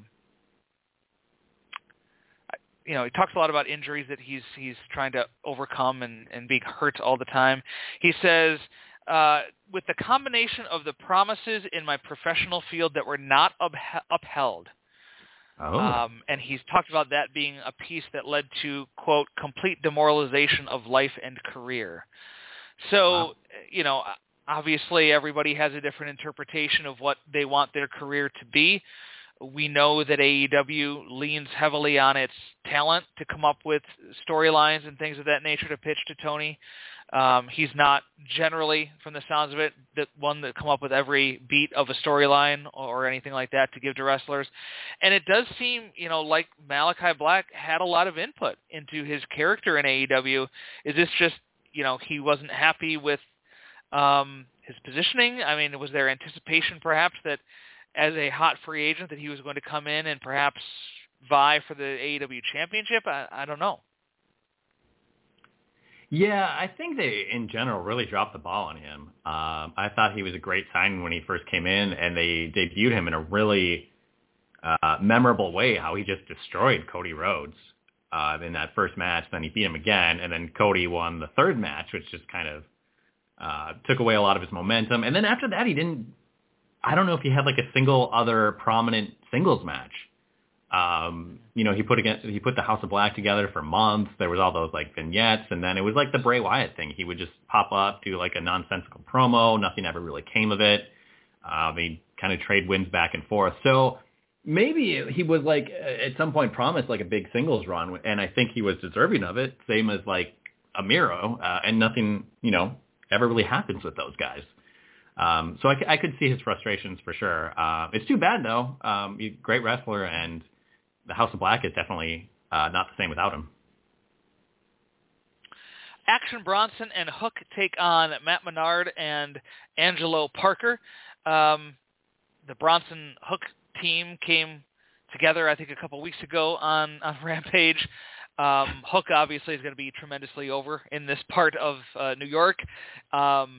you know, he talks a lot about injuries that he's he's trying to overcome and, and being hurt all the time. He says, uh, with the combination of the promises in my professional field that were not up- upheld, oh. um, and he's talked about that being a piece that led to, quote, complete demoralization of life and career. So, wow. you know, obviously everybody has a different interpretation of what they want their career to be. We know that A E W leans heavily on its talent to come up with storylines and things of that nature to pitch to Tony. Um, he's not generally, from the sounds of it, the one that come up with every beat of a storyline or anything like that to give to wrestlers. And it does seem, you know, like Malachi Black had a lot of input into his character in A E W. Is this just, you know, he wasn't happy with um, his positioning? I mean, was there anticipation perhaps that as a hot free agent that he was going to come in and perhaps vie for the A E W championship? I, I don't know. Yeah, I think they, in general, really dropped the ball on him. Um, I thought he was a great signing when he first came in, and they debuted him in a really uh, memorable way, how he just destroyed Cody Rhodes uh, in that first match. Then he beat him again, and then Cody won the third match, which just kind of uh, took away a lot of his momentum. And then after that, he didn't, I don't know if he had like a single other prominent singles match. Um, you know, he put against, he put the House of Black together for months. There was all those like vignettes, and then it was like the Bray Wyatt thing. He would just pop up, do like a nonsensical promo. Nothing ever really came of it. Um, he kind of trade wins back and forth. So maybe he was like at some point promised like a big singles run, and I think he was deserving of it. Same as like a Miro, uh, and nothing, you know, ever really happens with those guys. Um, so I, I could see his frustrations for sure. Uh, it's too bad though. Um, he's a great wrestler, and the House of Black is definitely uh, not the same without him. Action Bronson and Hook take on Matt Menard and Angelo Parker. Um, the Bronson Hook team came together, I think, a couple weeks ago on, on Rampage. Um, Hook obviously is going to be tremendously over in this part of uh, New York. Um,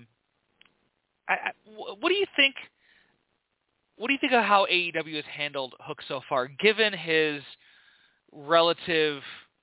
I, I, what do you think? What do you think of how A E W has handled Hook so far, given his relative,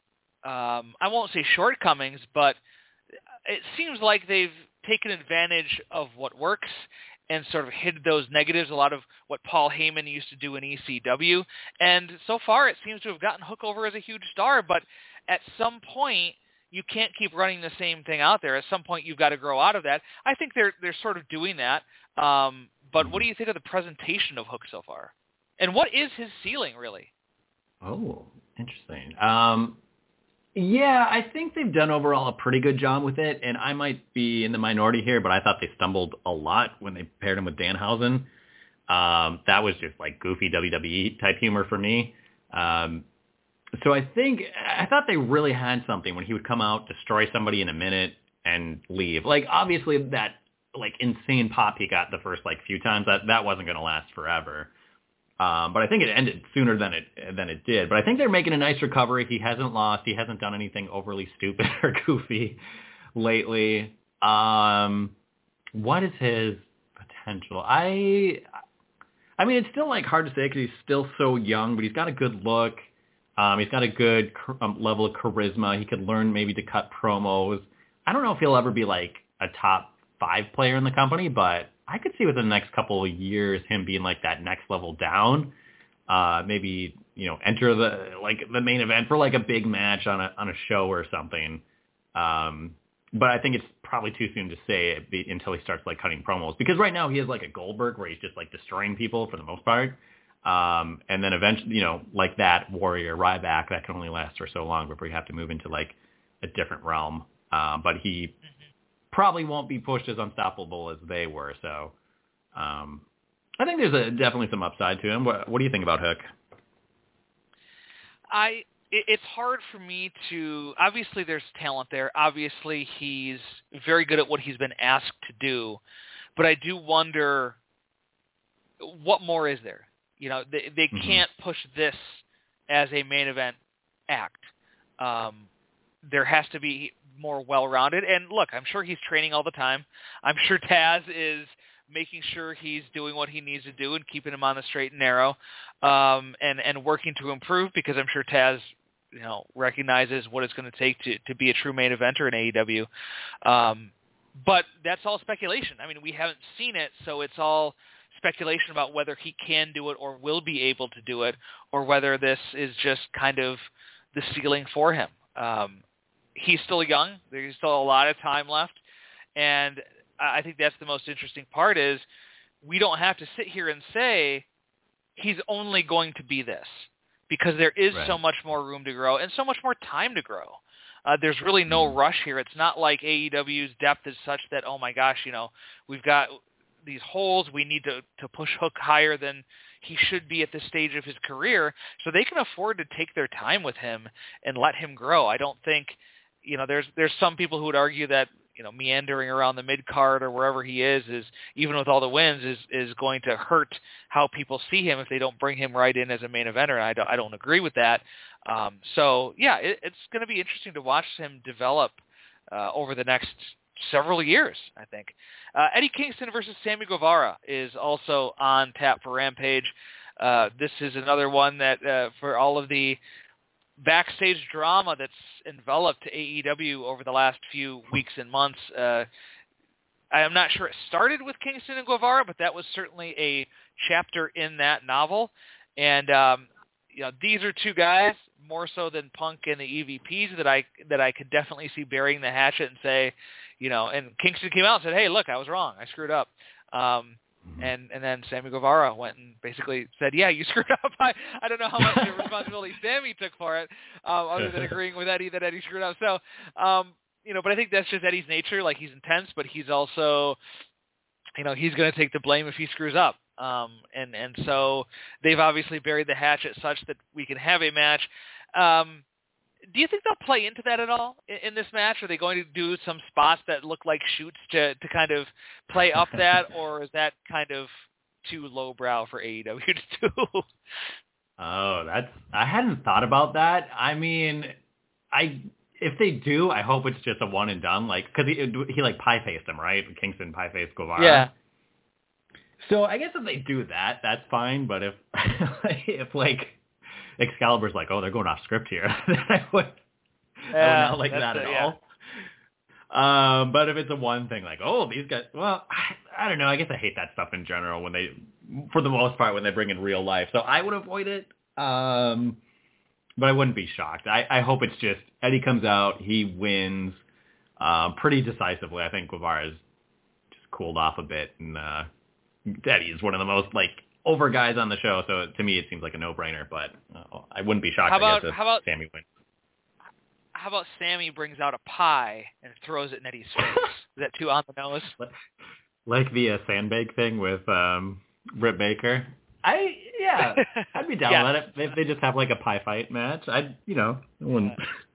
um, I won't say shortcomings, but it seems like they've taken advantage of what works and sort of hid those negatives, a lot of what Paul Heyman used to do in E C W. And so far it seems to have gotten Hook over as a huge star, but at some point you can't keep running the same thing out there. At some point you've got to grow out of that. I think they're they're sort of doing that. Um, but what do you think of the presentation of Hook so far? And what is his ceiling, really? Oh, interesting. Um, yeah, I think they've done overall a pretty good job with it, and I might be in the minority here, but I thought they stumbled a lot when they paired him with Danhausen. Um, that was just like goofy W W E type humor for me. Um, so I think, I thought they really had something when he would come out, destroy somebody in a minute, and leave. Like, obviously that like insane pop he got the first like few times, that that wasn't going to last forever. Um, but I think it ended sooner than it than it did. But I think they're making a nice recovery. He hasn't lost. He hasn't done anything overly stupid or goofy lately. Um, what is his potential? I, I mean, it's still like hard to say because he's still so young. But he's got a good look. Um, he's got a good um, level of charisma. He could learn maybe to cut promos. I don't know if he'll ever be like a top five player in the company, but I could see within the next couple of years him being like that next level down. Uh, maybe, you know, enter the like the main event for like a big match on a on a show or something. Um, but I think it's probably too soon to say it be, until he starts like cutting promos, because right now he has like a Goldberg where he's just like destroying people for the most part. Um, and then eventually, you know, like that Warrior Ryback, that can only last for so long before you have to move into like a different realm. Uh, but he mm-hmm. probably won't be pushed as unstoppable as they were. So um, I think there's a, definitely some upside to him. What, what do you think about Hook? I it, it's hard for me to, obviously there's talent there. Obviously he's very good at what he's been asked to do. But I do wonder, what more is there? You know, they, they mm-hmm. can't push this as a main event act. Um, there has to be more well-rounded. And look, I'm sure he's training all the time. I'm sure Taz is making sure he's doing what he needs to do and keeping him on the straight and narrow, um, and, and working to improve, because I'm sure Taz, you know, recognizes what it's going to take to, to be a true main eventer in A E W. Um, but that's all speculation. I mean, we haven't seen it, so it's all speculation about whether he can do it or will be able to do it, or whether this is just kind of the ceiling for him. Um, he's still young. There's still a lot of time left. And I think that's the most interesting part, is we don't have to sit here and say he's only going to be this, because there is right. so much more room to grow and so much more time to grow. Uh, there's really no rush here. It's not like A E W's depth is such that, oh my gosh, you know, we've got these holes. We need to, to push Hook higher than he should be at this stage of his career. So they can afford to take their time with him and let him grow. I don't think, you know, there's there's some people who would argue that, you know, meandering around the mid card or wherever he is, is even with all the wins, is, is going to hurt how people see him if they don't bring him right in as a main eventer. And I don't, I don't agree with that. Um, so yeah, it, it's going to be interesting to watch him develop uh, over the next several years, I think. Uh, Eddie Kingston versus Sammy Guevara is also on tap for Rampage. Uh, this is another one that uh, for all of the backstage drama that's enveloped A E W over the last few weeks and months. Uh, I'm not sure it started with Kingston and Guevara, but that was certainly a chapter in that novel. And um, you know, these are two guys more so than Punk and the E V Ps that I that I could definitely see burying the hatchet and say, you know. And Kingston came out and said, "Hey, look, I was wrong. I screwed up." Um, And and then Sammy Guevara went and basically said, yeah, you screwed up. I, I don't know how much responsibility Sammy took for it, um, other than agreeing with Eddie that Eddie screwed up. So, um, you know, but I think that's just Eddie's nature. Like, he's intense, but he's also, you know, he's going to take the blame if he screws up. Um, and, and so they've obviously buried the hatchet such that we can have a match. Um, do you think they'll play into that at all in, in this match? Are they going to do some spots that look like shoots to, to kind of play up that, or is that kind of too lowbrow for A E W to do? Oh, that's I hadn't thought about that. I mean, I if they do, I hope it's just a one and done, like because he he like pie faced him, right? Kingston pie faced Guevara. Yeah. So I guess if they do that, that's fine. But if if like Excalibur's like, oh, they're going off script here, then I would, yeah, I would not like that a, at yeah. all. Um, but if it's a one thing, like, oh, these guys, well, I, I don't know. I guess I hate that stuff in general when they, for the most part, when they bring in real life. So I would avoid it. Um, but I wouldn't be shocked. I, I hope it's just Eddie comes out, he wins um, pretty decisively. I think Guevara's just cooled off a bit, and uh, Eddie is one of the most like over guys on the show, so to me it seems like a no-brainer, but uh, I wouldn't be shocked how about, I guess if how about, Sammy wins. How about Sammy brings out a pie and throws it in Eddie's face? Is that too on the nose? Like the uh, sandbag thing with um, Britt Baker? I, yeah, I'd be down yeah. with it. If they just have like a pie fight match, I'd, you know, I wouldn't.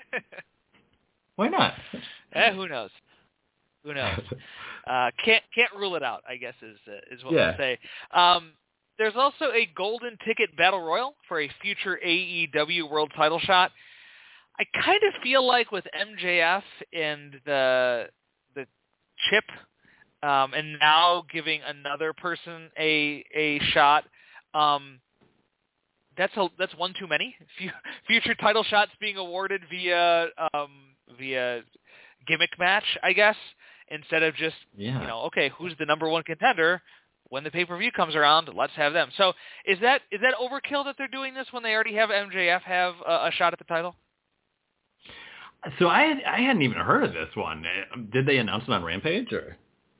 Why not? Eh, who knows? Who knows? Uh, can't can't rule it out, I guess, is uh, is what yeah. we'll say. Um, There's also a golden ticket battle royal for a future A E W world title shot. I kind of feel like with M J F and the the chip, um, and now giving another person a a shot, um, that's a that's one too many. Future title shots being awarded via um, via gimmick match, I guess, instead of just yeah. you know, okay, who's the number one contender? When the pay-per-view comes around, let's have them. So is that is that overkill that they're doing this when they already have M J F have a, a shot at the title? So I had, I hadn't even heard of this one. Did they announce it on Rampage or?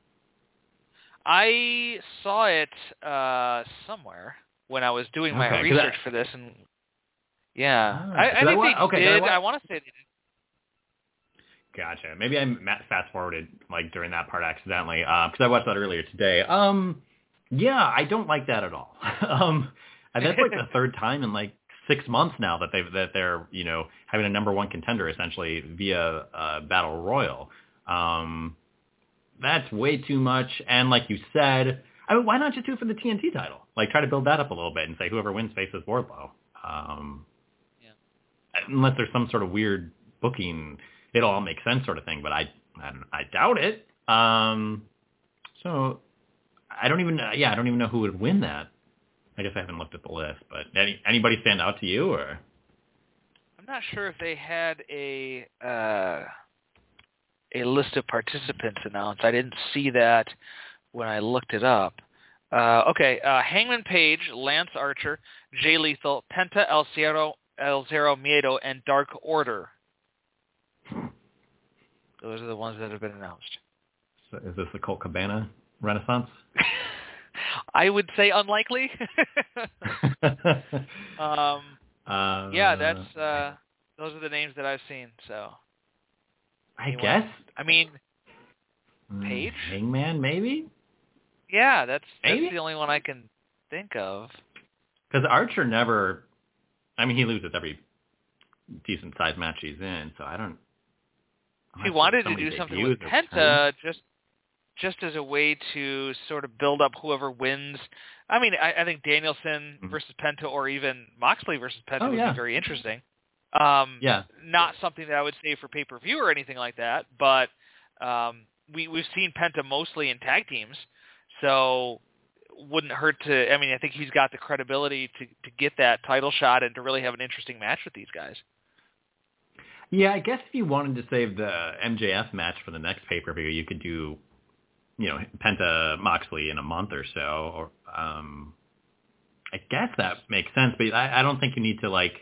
I saw it uh, somewhere when I was doing my okay, research I, for this, and yeah, oh, I, I think I wa- they okay, did. I, wa- I want to say they did. Gotcha. Maybe I fast forwarded like during that part accidentally because uh, I watched that earlier today. Um, yeah, I don't like that at all. um, and that's like the third time in like six months now that they that they're you know having a number one contender essentially via uh, battle royal. Um, that's way too much. And like you said, I mean, why not just do it for the T N T title? Like try to build that up a little bit and say whoever wins faces Wardlow. Um, yeah. Unless there's some sort of weird booking, it'll all make sense sort of thing. But I I, I doubt it. Um, so I don't even yeah I don't even know who would win that. I guess I haven't looked at the list, but any, anybody stand out to you, or? I'm not sure if they had a uh, a list of participants announced. I didn't see that when I looked it up. Uh, okay, uh, Hangman Page, Lance Archer, Jay Lethal, Penta El Zero, El Zero Miedo, and Dark Order. Those are the ones that have been announced. So is this the Colt Cabana Renaissance? I would say unlikely. um, uh, yeah, that's uh, those are the names that I've seen. So I Anyone? guess. I mean, Paige? Hangman, maybe? Yeah, that's that's Maybe? the only one I can think of. Because Archer never, I mean, he loses every decent-sized match he's in, so I don't. He wanted to do something with Penta just just as a way to sort of build up whoever wins. I mean, I, I think Danielson mm-hmm. versus Penta or even Moxley versus Penta oh, would yeah. be very interesting. Um, yeah. Not something that I would say for pay-per-view or anything like that, but um, we, we've seen Penta mostly in tag teams, so wouldn't hurt to, I mean, I think he's got the credibility to, to get that title shot and to really have an interesting match with these guys. Yeah, I guess if you wanted to save the M J F match for the next pay-per-view, you could do, you know, Penta Moxley in a month or so. Or um, I guess that makes sense, but I, I don't think you need to, like,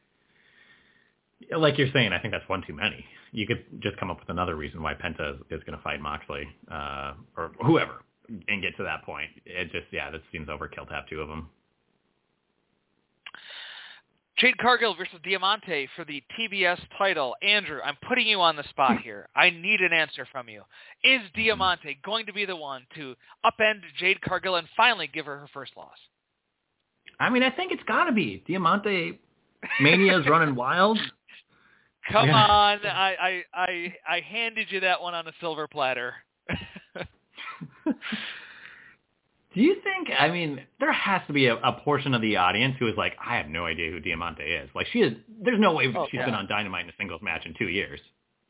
like you're saying, I think that's one too many. You could just come up with another reason why Penta is, is going to fight Moxley uh, or whoever and get to that point. It just, yeah, this seems overkill to have two of them. Jade Cargill versus Diamante for the T B S title. Andrew, I'm putting you on the spot here. I need an answer from you. Is Diamante going to be the one to upend Jade Cargill and finally give her her first loss? I mean, I think it's got to be. Diamante Mania's running wild. Come yeah. on. I, I, I, I handed you that one on a silver platter. Do you think, I mean, there has to be a, a portion of the audience who is like, I have no idea who Diamante is. Like, she is, there's no way oh, she's yeah. been on Dynamite in a singles match in two years.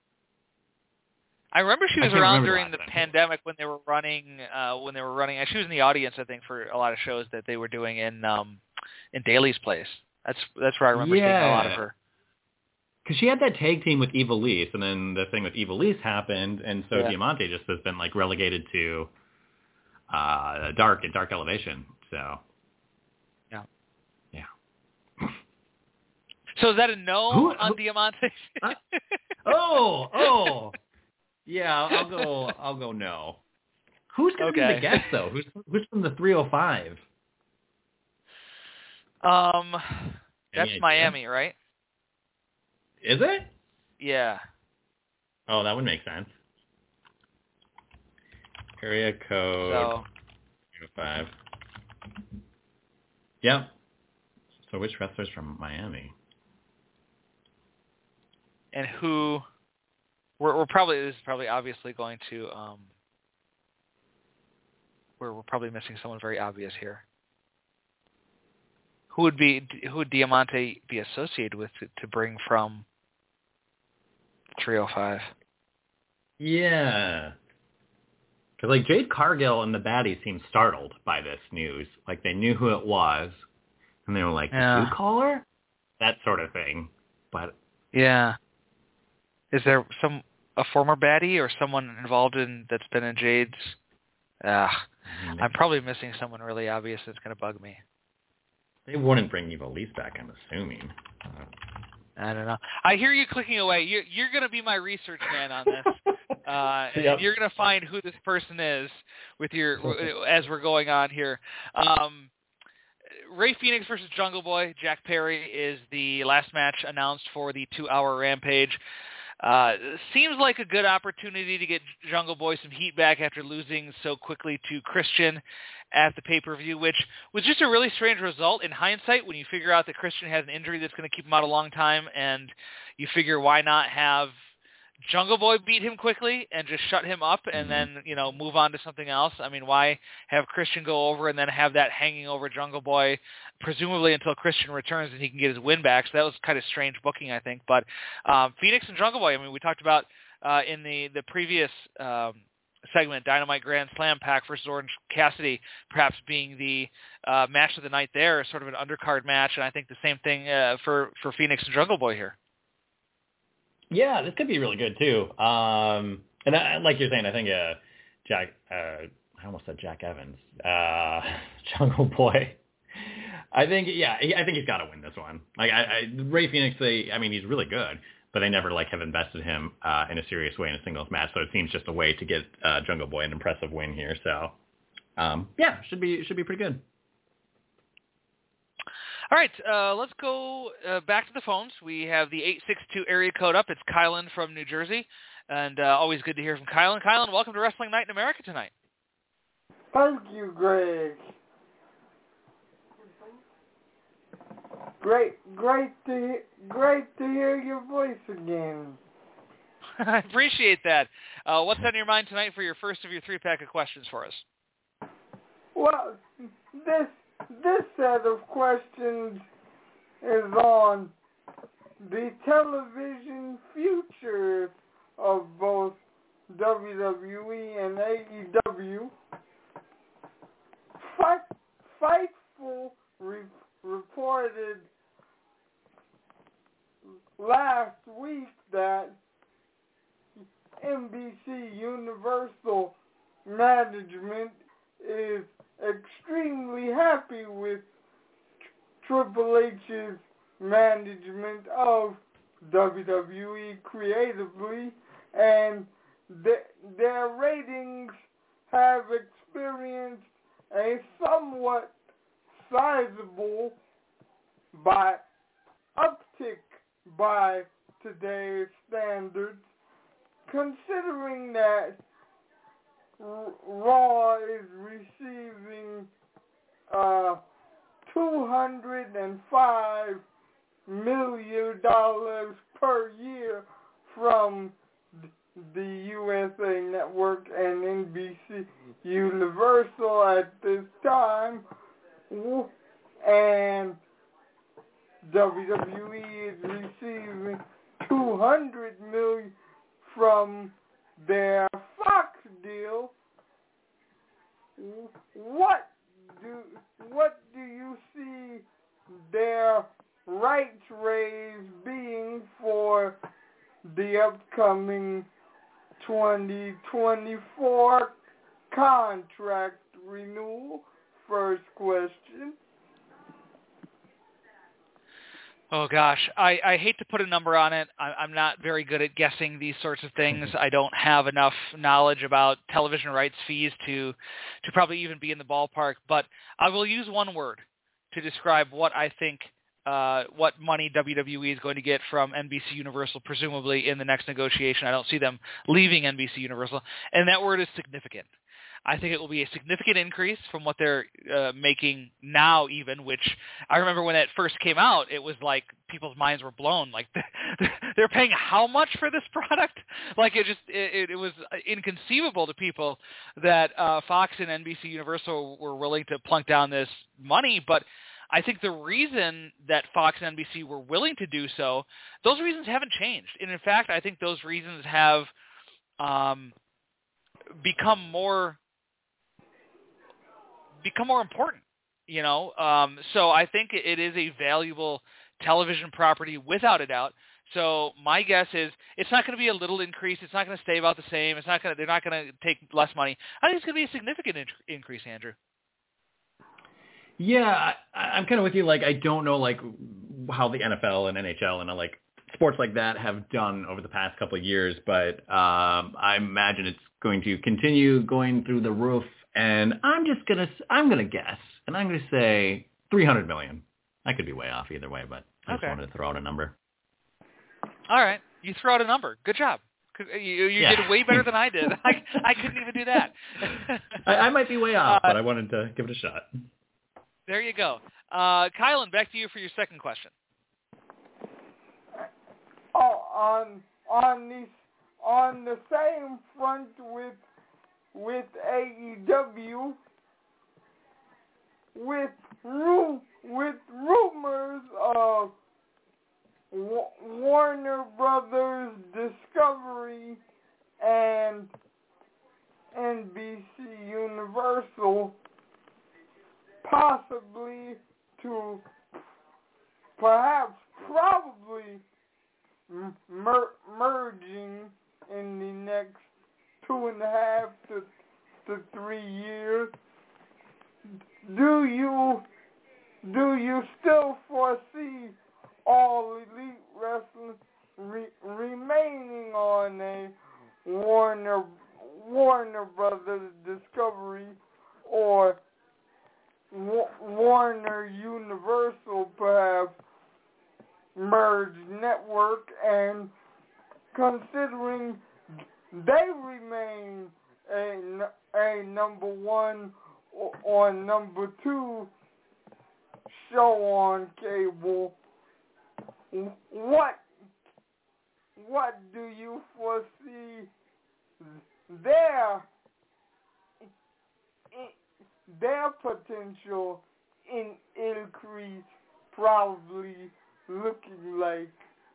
I remember she was around during the, the pandemic when they were running, uh, when they were running, she was in the audience, I think, for a lot of shows that they were doing in, um, in Daly's place. That's, that's where I remember yeah. seeing a lot of her. Because she had that tag team with Ivelisse, and then the thing with Ivelisse happened, and so yeah. Diamante just has been, like, relegated to uh, dark and dark elevation. So, yeah, yeah. So is that a no who, on who, Diamante? uh, oh, oh, yeah. I'll go. I'll go no. Who's going to okay. be the guest though? Who's who's from the three oh five? Um, that's Miami, right? Is it? Yeah. Oh, that would make sense. Area code so. three oh five. Yep. So which wrestlers from Miami? And who? We're, we're probably this is probably obviously going to. Um, we're we're probably missing someone very obvious here. Who would be who would Diamante be associated with to, to bring from three oh five? Yeah. Because, like, Jade Cargill and the baddies seemed startled by this news. Like, they knew who it was, and they were like, yeah. "Did you call her?" That sort of thing. But yeah. Is there some a former baddie or someone involved in that's been in Jade's? Ah, mm-hmm. I'm probably missing someone really obvious that's going to bug me. They wouldn't bring Ivelisse back, I'm assuming. Uh, I don't know. I hear you clicking away. You, you're going to be my research man on this. Uh, yep. and you're going to find who this person is with your as we're going on here. Um, Ray Phoenix versus Jungle Boy. Jack Perry is the last match announced for the two-hour Rampage. Uh, seems like a good opportunity to get Jungle Boy some heat back after losing so quickly to Christian at the pay-per-view, which was just a really strange result in hindsight when you figure out that Christian has an injury that's going to keep him out a long time, and you figure why not have Jungle Boy beat him quickly and just shut him up and mm-hmm. then, you know, move on to something else. I mean, why have Christian go over and then have that hanging over Jungle Boy, presumably until Christian returns and he can get his win back? So that was kind of strange booking, I think. But um, Phoenix and Jungle Boy, I mean, we talked about uh, in the, the previous um, segment, Dynamite Grand Slam, Pac versus Orange Cassidy, perhaps being the uh, match of the night there, sort of an undercard match. And I think the same thing uh, for, for Phoenix and Jungle Boy here. Yeah, this could be really good too. Um, and I, like you're saying, I think uh, Jack, uh, I almost said Jack Evans, uh, Jungle Boy. I think, yeah, I think he's got to win this one. Like I, I, Ray Phoenix, they, I mean, he's really good, but they never like have invested him uh, in a serious way in a singles match. So it seems just a way to get uh, Jungle Boy an impressive win here. So um, yeah, should be should be pretty good. All right, uh, let's go uh, back to the phones. We have the eight six two area code up. It's Kylan from New Jersey. And uh, always good to hear from Kylan. Kylan, welcome to Wrestling Night in America tonight. Thank you, Greg. Great, great to great to hear your voice again. I appreciate that. Uh, what's on your mind tonight for your first of your three pack of questions for us? Well, this this set of questions is on the television future of both W W E and A E W. Fight, Fightful re- reported last week that N B C Universal management is extremely happy with Triple H's management of W W E creatively, and th- their ratings have experienced a somewhat sizable by uptick by today's standards, considering that R- Raw is receiving uh, two hundred five million dollars per year from the U S A Network and N B C Universal at this time, and W W E is receiving two hundred million dollars from their Fox deal. What do what do you see their rights raise being for the upcoming twenty twenty-four contract renewal? First question. Oh, gosh. I, I hate to put a number on it. I, I'm not very good at guessing these sorts of things. I don't have enough knowledge about television rights fees to, to probably even be in the ballpark. But I will use one word to describe what I think, uh, what money W W E is going to get from N B C Universal, presumably in the next negotiation. I don't see them leaving N B C Universal. And that word is significant. I think it will be a significant increase from what they're uh, making now even, which I remember when that first came out, it was like people's minds were blown. Like they're paying how much for this product? Like it just, it, it was inconceivable to people that uh, Fox and N B C Universal were willing to plunk down this money. But I think the reason that Fox and N B C were willing to do so, those reasons haven't changed. And in fact, I think those reasons have um, become more become more important, you know. Um, so I think it is a valuable television property without a doubt. So my guess is it's not going to be a little increase. It's not going to stay about the same. It's not going to, they're not going to take less money. I think it's going to be a significant in- increase, Andrew. Yeah, I, I'm kind of with you. Like, I don't know, like, how the N F L and N H L and, like, sports like that have done over the past couple of years, but um, I imagine it's going to continue going through the roof. And I'm just going to, I'm going to guess, and I'm going to say three hundred million. I could be way off either way, but I just okay. wanted to throw out a number. All right. You throw out a number. Good job. You, you yeah. did way better than I did. I, I couldn't even do that. I, I might be way off, uh, but I wanted to give it a shot. There you go. Uh, Kylan, back to you for your second question. Oh, on on the on the same front with with A E W, with ru- with rumors of w- Warner Brothers Discovery and N B C Universal possibly to perhaps probably mer- merging in the next two and a half to to three years. Do you do you still foresee All Elite Wrestling re- remaining on a Warner Warner Brothers Discovery or w- Warner Universal perhaps merged network? And considering number two show on cable. What what do you foresee their their potential in increase probably looking like?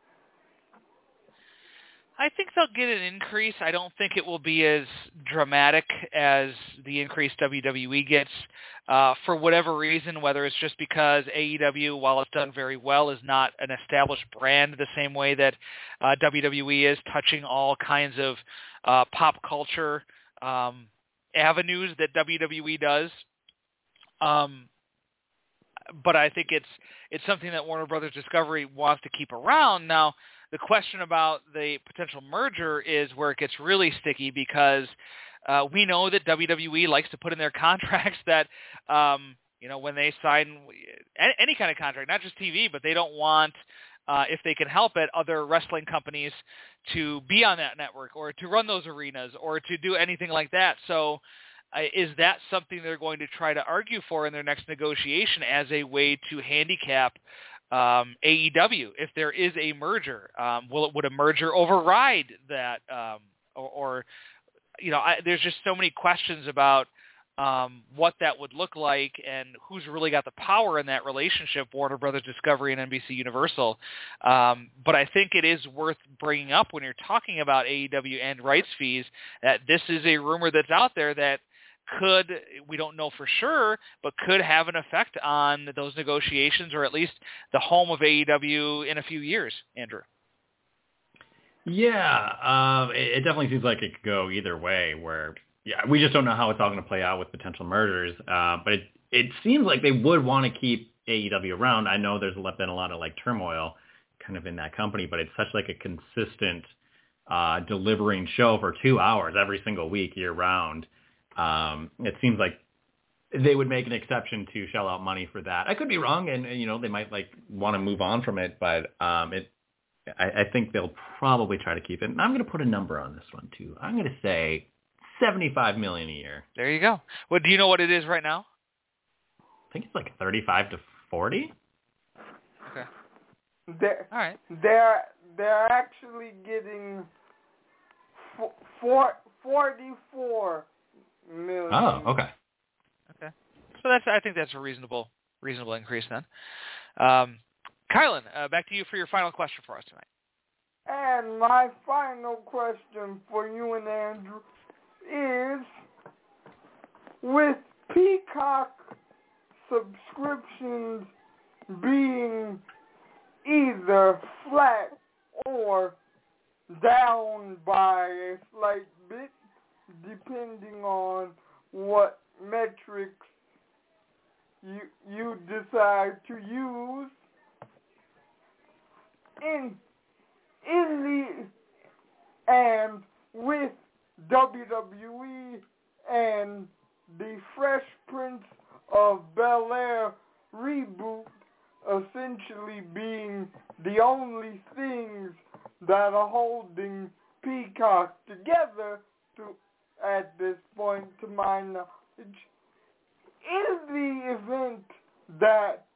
I think they'll get an increase. I don't think it will be as dramatic as the increase W W E gets. Uh, for whatever reason, whether it's just because A E W, while it's done very well, is not an established brand the same way that uh, W W E is, touching all kinds of uh, pop culture um, avenues that W W E does. Um, but I think it's it's something that Warner Brothers Discovery wants to keep around. Now, the question about the potential merger is where it gets really sticky, because uh, we know that W W E likes to put in their contracts that, um, you know, when they sign any kind of contract, not just T V, but they don't want, uh, if they can help it, other wrestling companies to be on that network or to run those arenas or to do anything like that. So uh, is that something they're going to try to argue for in their next negotiation as a way to handicap Um, A E W if there is a merger? Um, will it, would a merger override that, um, or, or you know, I, there's just so many questions about um, what that would look like and who's really got the power in that relationship, Warner Brothers Discovery and N B C Universal. Um, but I think it is worth bringing up when you're talking about A E W and rights fees that this is a rumor that's out there that could, we don't know for sure, but could have an effect on those negotiations, or at least the home of A E W in a few years, Andrew. Yeah, um, it, it definitely seems like it could go either way, where, yeah, we just don't know how it's all going to play out with potential mergers, uh, but it, it seems like they would want to keep A E W around. I know there's been a lot of, like, turmoil kind of in that company, but it's such, like, a consistent uh, delivering show for two hours every single week, year-round. Um, it seems like they would make an exception to shell out money for that. I could be wrong, and, and you know, they might like want to move on from it, but um, it, I, I think they'll probably try to keep it. And I'm going to put a number on this one too. I'm going to say seventy-five million dollars a year. There you go. Well, do you know what it is right now? I think it's like thirty-five to forty. Okay. They're, All right. They're they're actually getting four, forty-four million. Oh, okay. Okay. So that's, I think that's a reasonable reasonable increase then. Um, Kylan, uh, back to you for your final question for us tonight. And my final question for you and Andrew is, with Peacock subscriptions being either flat or down by a slight bit, depending on what metrics you you decide to use, in in the and with W W E and the Fresh Prince of Bel-Air reboot essentially being the only things that are holding Peacock together to at this point, to my knowledge, in the event that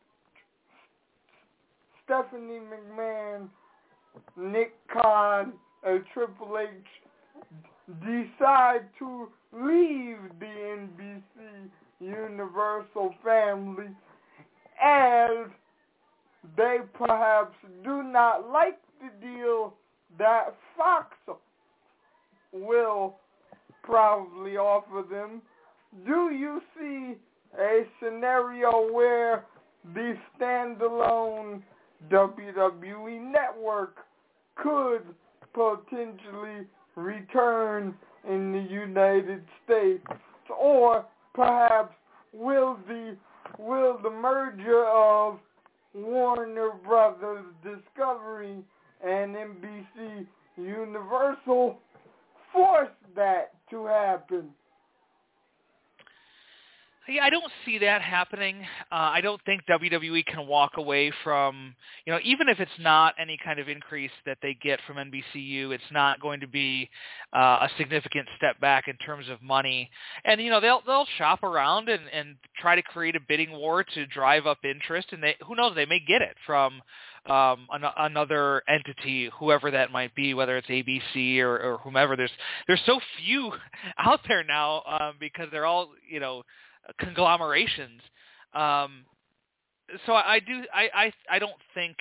Stephanie McMahon, Nick Khan, and Triple H decide to leave the N B C Universal family, and they perhaps do not like the deal that Fox will probably offer them, do you see a scenario where the standalone W W E network could potentially return in the United States? Or perhaps will the will the merger of Warner Brothers Discovery and N B C Universal force that to happen? Yeah, I don't see that happening. Uh, I don't think W W E can walk away from, you know, even if it's not any kind of increase that they get from N B C U, it's not going to be uh, a significant step back in terms of money. And, you know, they'll they'll shop around and, and try to create a bidding war to drive up interest. And they, who knows, they may get it from um, an, another entity, whoever that might be, whether it's A B C or, or whomever. There's there's so few out there now um, because they're all, you know, conglomerations. Um, so I, I do. I, I I don't think,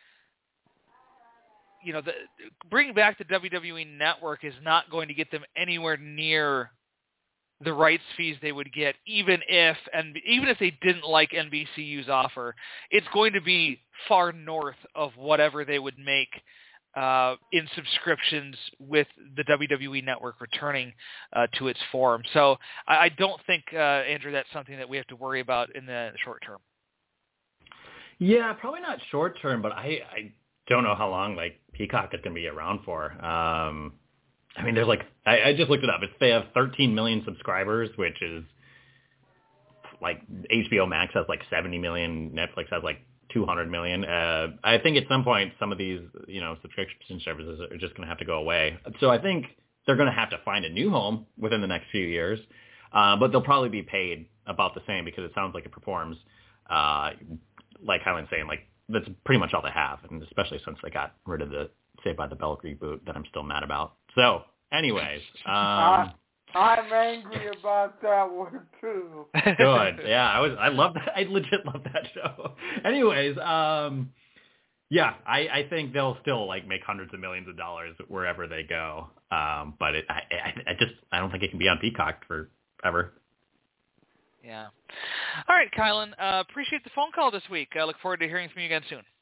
you know, the, bringing back the W W E Network is not going to get them anywhere near the rights fees they would get, even if and even if they didn't like N B C U's offer. It's going to be far north of whatever they would make Uh, in subscriptions with the W W E Network returning uh, to its form. So I, I don't think, uh, Andrew, that's something that we have to worry about in the short term. Yeah, probably not short term, but I, I don't know how long like Peacock is going to be around for. Um, I mean, there's like, I, I just looked it up. It's, they have thirteen million subscribers, which is like H B O Max has like seventy million, Netflix has like two hundred million. Uh, I think at some point some of these, you know, subscription services are just going to have to go away. So I think they're going to have to find a new home within the next few years, uh, but they'll probably be paid about the same because it sounds like it performs, uh, like Highland's saying, like that's pretty much all they have, and especially since they got rid of the Saved by the Bell reboot that I'm still mad about. So, anyways. Um, I'm angry about that one too. Good. Yeah, I was. I love that. I legit love that show. Anyways, um, yeah, I, I think they'll still like make hundreds of millions of dollars wherever they go. Um, but it, I, I, I just I don't think it can be on Peacock forever. Yeah. All right, Kylan. Uh, appreciate the phone call this week. I look forward to hearing from you again soon.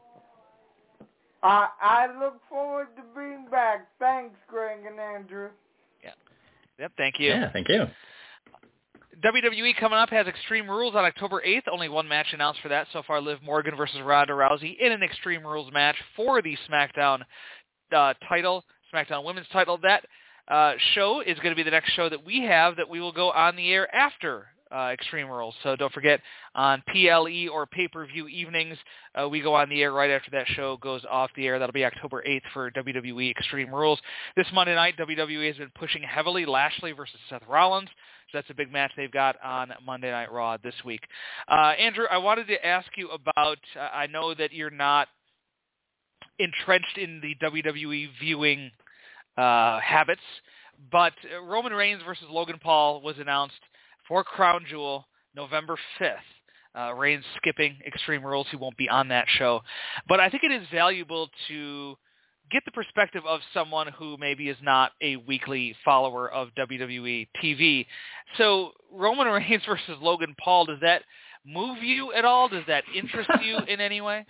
I I look forward to being back. Thanks, Greg and Andrew. Yep, thank you. Yeah, thank you. W W E coming up has Extreme Rules on October eighth. Only one match announced for that so far. Liv Morgan versus Ronda Rousey in an Extreme Rules match for the SmackDown uh, title, SmackDown Women's title. That uh, show is going to be the next show that we have that we will go on the air after uh, Extreme Rules. So don't forget, on P L E or pay-per-view evenings, uh, we go on the air right after that show goes off the air. That'll be October eighth for W W E Extreme Rules. This Monday night, W W E has been pushing heavily Lashley versus Seth Rollins. So that's a big match they've got on Monday Night Raw this week. Uh, Andrew, I wanted to ask you about, uh, I know that you're not entrenched in the W W E viewing uh, habits, but Roman Reigns versus Logan Paul was announced for Crown Jewel November fifth. Uh, Reigns skipping Extreme Rules. He won't be on that show. But I think it is valuable to get the perspective of someone who maybe is not a weekly follower of W W E T V. So Roman Reigns versus Logan Paul, does that move you at all? Does that interest you in any way?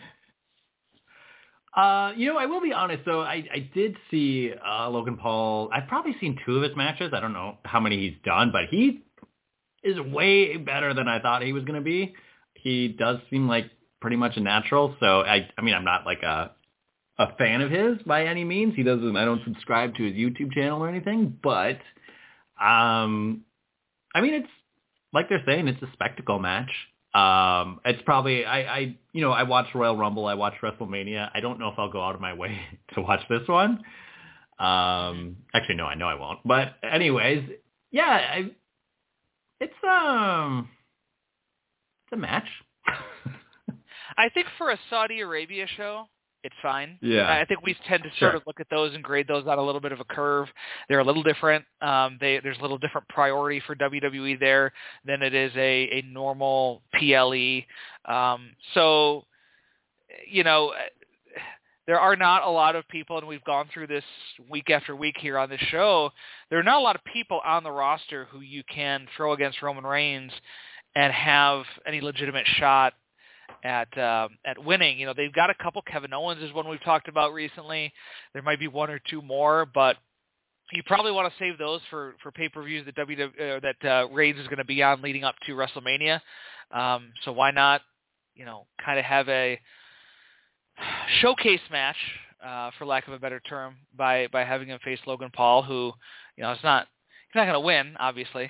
Uh, you know, I will be honest, though. I, I did see uh, Logan Paul. I've probably seen two of his matches. I don't know how many he's done, but he is way better than I thought he was going to be. He does seem like pretty much a natural. So, I I mean, I'm not like a a fan of his by any means. He doesn't, I don't subscribe to his YouTube channel or anything, but, um, I mean, it's like they're saying, it's a spectacle match. Um, it's probably, I, I, you know, I watched Royal Rumble. I watched WrestleMania. I don't know if I'll go out of my way to watch this one. Um, actually, no, I know I won't. But anyways, yeah, I, it's, um, it's a match. I think for a Saudi Arabia show, it's fine. Yeah. I think we tend to Sure. sort of look at those and grade those on a little bit of a curve. They're a little different. Um, they, there's a little different priority for W W E there than it is a, a normal P L E. Um, so, you know, there are not a lot of people, and we've gone through this week after week here on this show, there are not a lot of people on the roster who you can throw against Roman Reigns and have any legitimate shot at um, at winning. You know, they've got a couple. Kevin Owens is one we've talked about recently. There might be one or two more, but you probably want to save those for, for pay-per-views that W W E, uh, that uh, Reigns is going to be on leading up to WrestleMania. Um, so why not, you know, kind of have a showcase match, uh, for lack of a better term, by by having him face Logan Paul, who, you know, it's not he's not going to win, obviously.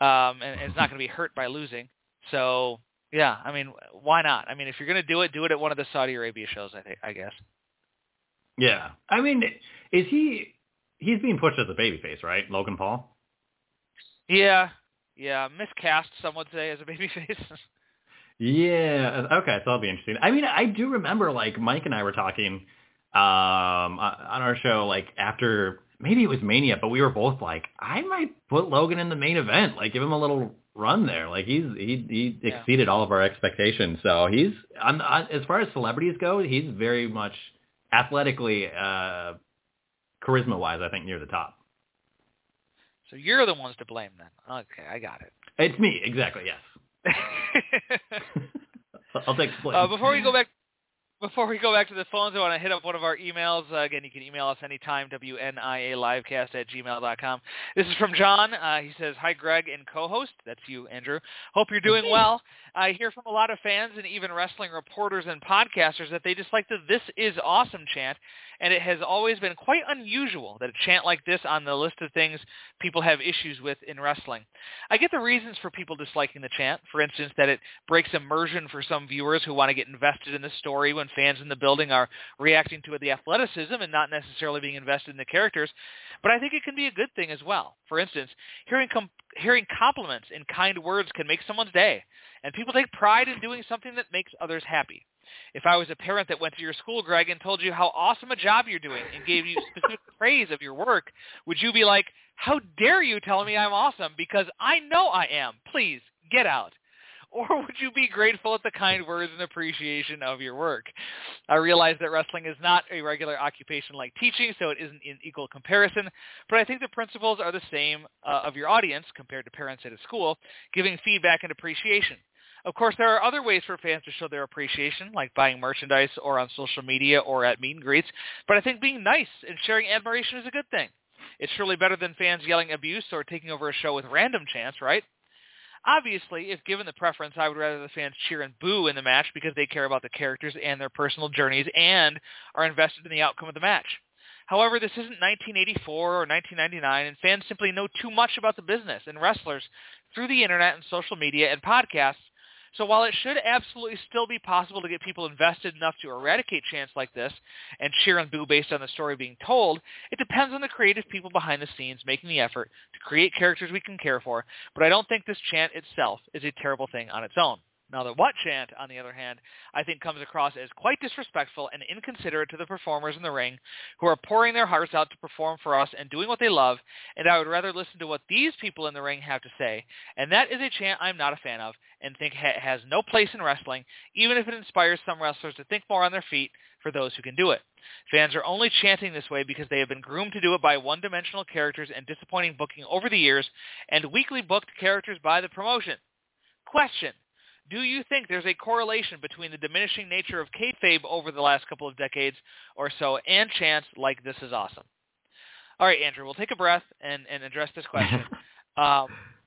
um, and, and is not going to be hurt by losing. So, yeah, I mean, why not? I mean, if you're going to do it, do it at one of the Saudi Arabia shows, I think, I guess. Yeah. I mean, is he – he's being pushed as a babyface, right, Logan Paul? Yeah. Yeah. Miscast, some would say, as a babyface. Yeah. Okay, so that'll be interesting. I mean, I do remember, like, Mike and I were talking um, on our show, like, after – maybe it was Mania, but we were both like, I might put Logan in the main event, like, give him a little – run there. Like he's he he yeah. exceeded all of our expectations. So he's on, on, as far as celebrities go, he's very much athletically, uh, charisma wise, I think near the top. So you're the ones to blame then. Okay, I got it. It's me, exactly. Yes. I'll take the blame. Uh, before we go back. Before we go back to the phones, I want to hit up one of our emails. Uh, again, you can email us anytime, W N I A livecast at gmail dot com. This is from John. Uh, he says, hi, Greg and co-host. That's you, Andrew. Hope you're doing well. I hear from a lot of fans and even wrestling reporters and podcasters that they dislike the This Is Awesome chant, and it has always been quite unusual that a chant like this on the list of things people have issues with in wrestling. I get the reasons for people disliking the chant. For instance, that it breaks immersion for some viewers who want to get invested in the story when fans in the building are reacting to the athleticism and not necessarily being invested in the characters. But I think it can be a good thing as well. For instance, hearing com- hearing compliments and kind words can make someone's day, and people take pride in doing something that makes others happy. If I was a parent that went to your school, Greg, and told you how awesome a job you're doing and gave you specific praise of your work, would you be like, how dare you tell me I'm awesome because I know I am. Please, get out. Or would you be grateful at the kind words and appreciation of your work? I realize that wrestling is not a regular occupation like teaching, so it isn't in equal comparison, but I think the principles are the same uh, of your audience compared to parents at a school, giving feedback and appreciation. Of course, there are other ways for fans to show their appreciation, like buying merchandise or on social media or at meet and greets, but I think being nice and sharing admiration is a good thing. It's surely better than fans yelling abuse or taking over a show with random chants, right? Obviously, if given the preference, I would rather the fans cheer and boo in the match because they care about the characters and their personal journeys and are invested in the outcome of the match. However, this isn't nineteen eighty-four or nineteen ninety-nine, and fans simply know too much about the business and wrestlers through the internet and social media and podcasts. So while it should absolutely still be possible to get people invested enough to eradicate chants like this and cheer and boo based on the story being told, it depends on the creative people behind the scenes making the effort to create characters we can care for, but I don't think this chant itself is a terrible thing on its own. Now, the what chant, on the other hand, I think comes across as quite disrespectful and inconsiderate to the performers in the ring who are pouring their hearts out to perform for us and doing what they love, and I would rather listen to what these people in the ring have to say, and that is a chant I'm not a fan of and think ha- has no place in wrestling, even if it inspires some wrestlers to think more on their feet for those who can do it. Fans are only chanting this way because they have been groomed to do it by one-dimensional characters and disappointing booking over the years and weakly booked characters by the promotion. Question. Do you think there's a correlation between the diminishing nature of kayfabe over the last couple of decades or so and chants like This Is Awesome? All right, Andrew, we'll take a breath and, and address this question. um,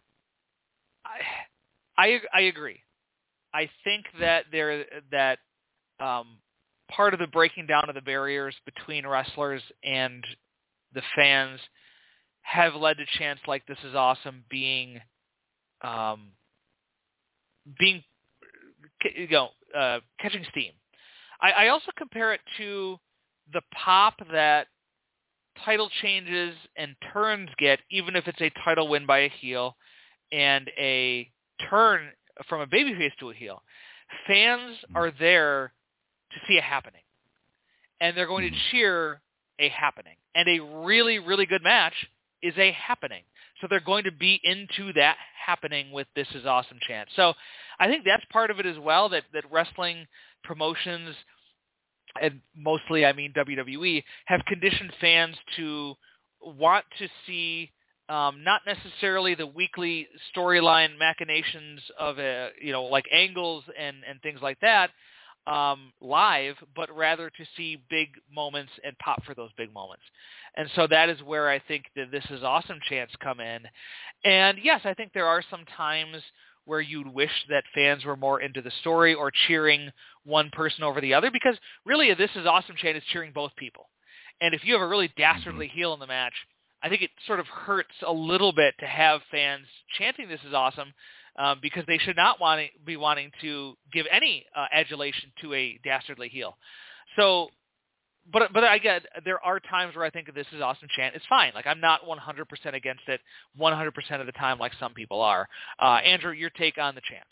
I, I I agree. I think that there that um, part of the breaking down of the barriers between wrestlers and the fans have led to chants like This Is Awesome being um, being, you know, uh, catching steam. I, I also compare it to the pop that title changes and turns get, even if it's a title win by a heel and a turn from a babyface to a heel. Fans are there to see a happening, and they're going to cheer a happening. And a really, really good match is a happening. So they're going to be into that happening with This Is Awesome chant. So I think that's part of it as well, that, that wrestling promotions, and mostly I mean W W E, have conditioned fans to want to see um, not necessarily the weekly storyline machinations of, a, you know, like angles and, and things like that um, live, but rather to see big moments and pop for those big moments. And so that is where I think that This Is Awesome chants come in. And yes, I think there are some times where you'd wish that fans were more into the story or cheering one person over the other, because really a This Is Awesome chant is cheering both people. And if you have a really dastardly heel in the match, I think it sort of hurts a little bit to have fans chanting "This is awesome," um, because they should not want be wanting to give any uh, adulation to a dastardly heel. So, but but I get there are times where I think "This is awesome" chant is fine. Like I'm not one hundred percent against it one hundred percent of the time, like some people are. Uh, Andrew, your take on the chant?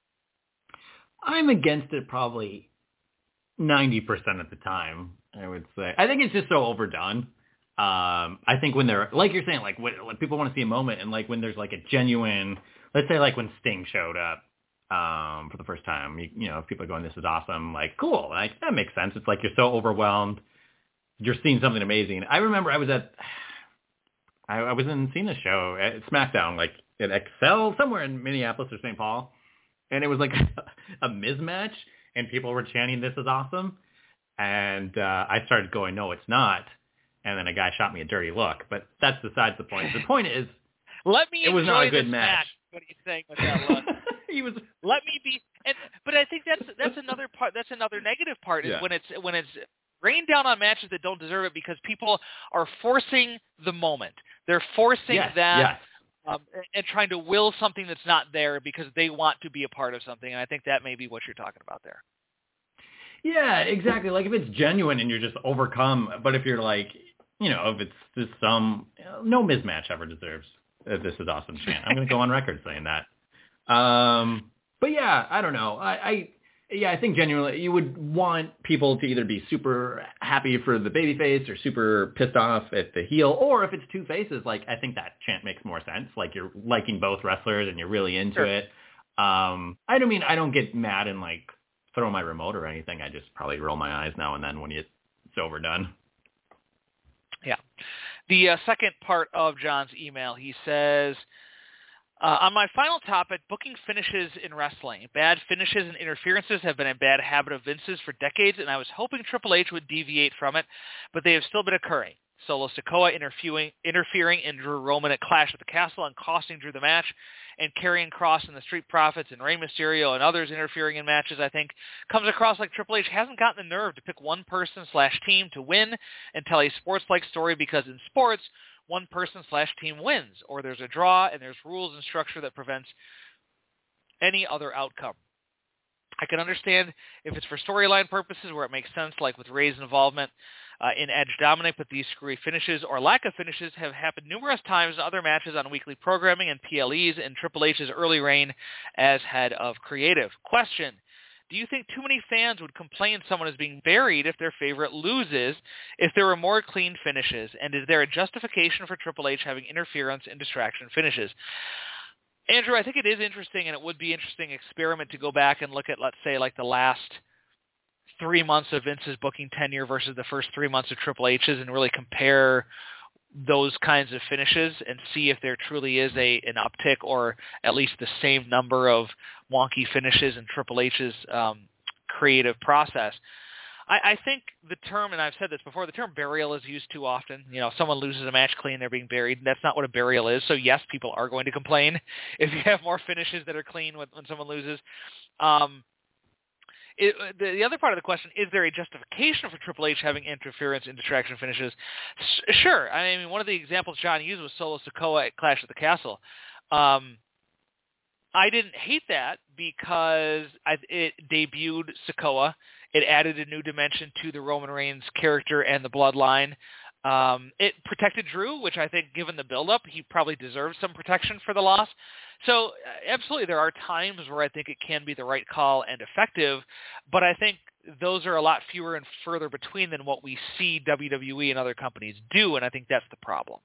I'm against it probably ninety percent of the time, I would say. I think it's just so overdone. Um, I think when they're, like you're saying, like when, when people want to see a moment, and like when there's like a genuine, let's say like when Sting showed up um, for the first time, you, you know, if people are going, "This is awesome," like, cool, like, that makes sense. It's like you're so overwhelmed. You're seeing something amazing. I remember I was at, I, I was in seeing a show at SmackDown, like at Excel, somewhere in Minneapolis or Saint Paul. And it was like a, a Miz match, and people were chanting, "This is awesome." And uh, I started going, "No, it's not." And then a guy shot me a dirty look. But that's besides the point. The point is, let me it was not a good this match. match. What are you saying with that look? he was. Let me be. And, but I think that's that's another part. That's another negative part is yeah. when it's when it's rained down on matches that don't deserve it because people are forcing the moment. They're forcing yes, that. Yes. Um, and trying to will something that's not there because they want to be a part of something. And I think that may be what you're talking about there. Yeah, exactly. Like if it's genuine and you're just overcome, but if you're like, you know, if it's just some, no Miz match ever deserves a "This is awesome" chant. I'm going to go on record saying that. Um, but yeah, I don't know. I, I, yeah, I think genuinely you would want people to either be super happy for the babyface or super pissed off at the heel, or if it's two faces, like I think that chant makes more sense. Like you're liking both wrestlers and you're really into sure. it. Um, I don't mean I don't get mad and like throw my remote or anything. I just probably roll my eyes now and then when it's overdone. Yeah. The uh, second part of John's email, he says, Uh, on my final topic, booking finishes in wrestling. Bad finishes and interferences have been a bad habit of Vince's for decades, and I was hoping Triple H would deviate from it, but they have still been occurring. Solo Sikoa interfering, interfering in Drew Roman at Clash at the Castle and costing Drew the match, and Karrion Kross and the Street Profits and Rey Mysterio and others interfering in matches, I think, comes across like Triple H hasn't gotten the nerve to pick one person slash team to win and tell a sports-like story, because in sports, one person slash team wins, or there's a draw and there's rules and structure that prevents any other outcome. I can understand if it's for storyline purposes where it makes sense, like with Rey's involvement uh, in Edge Dominic, but these screwy finishes or lack of finishes have happened numerous times in other matches on weekly programming and P L Es in Triple H's early reign as head of creative. Question: do you think too many fans would complain someone is being buried if their favorite loses if there were more clean finishes? And is there a justification for Triple H having interference and distraction finishes? Andrew, I think it is interesting, and it would be an interesting experiment to go back and look at, let's say, like the last three months of Vince's booking tenure versus the first three months of Triple H's and really compare those kinds of finishes and see if there truly is a an uptick or at least the same number of wonky finishes in Triple H's um, creative process. I, I think the term, and I've said this before, the term burial is used too often. You know, someone loses a match clean, they're being buried. That's not what a burial is. So yes, people are going to complain if you have more finishes that are clean when, when someone loses. Um, It, the, the other part of the question, is there a justification for Triple H having interference and distraction finishes? S- sure. I mean, one of the examples John used was Solo Sikoa at Clash at the Castle. Um, I didn't hate that because I, it debuted Sikoa. It added a new dimension to the Roman Reigns character and the bloodline. Um, it protected Drew, which I think, given the build-up, he probably deserves some protection for the loss. So, absolutely, there are times where I think it can be the right call and effective, but I think those are a lot fewer and further between than what we see W W E and other companies do, and I think that's the problem.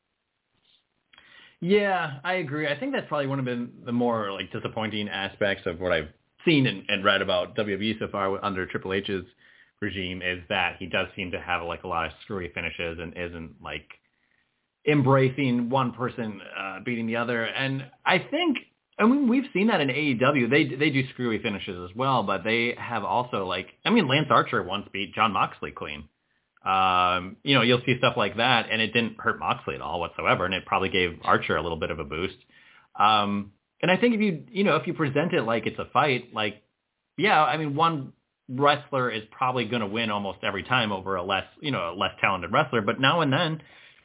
Yeah, I agree. I think that's probably one of the, the more like disappointing aspects of what I've seen and, and read about W W E so far under Triple H's regime, is that he does seem to have like a lot of screwy finishes and isn't like embracing one person uh, beating the other. And I think, I mean, we've seen that in A E W. They they do screwy finishes as well, but they have also like, I mean, Lance Archer once beat Jon Moxley clean. Um, you know, you'll see stuff like that, and it didn't hurt Moxley at all whatsoever, and it probably gave Archer a little bit of a boost. Um, and I think if you, you know, if you present it like it's a fight, like, yeah, I mean, one wrestler is probably going to win almost every time over a less, you know, a less talented wrestler, but now and then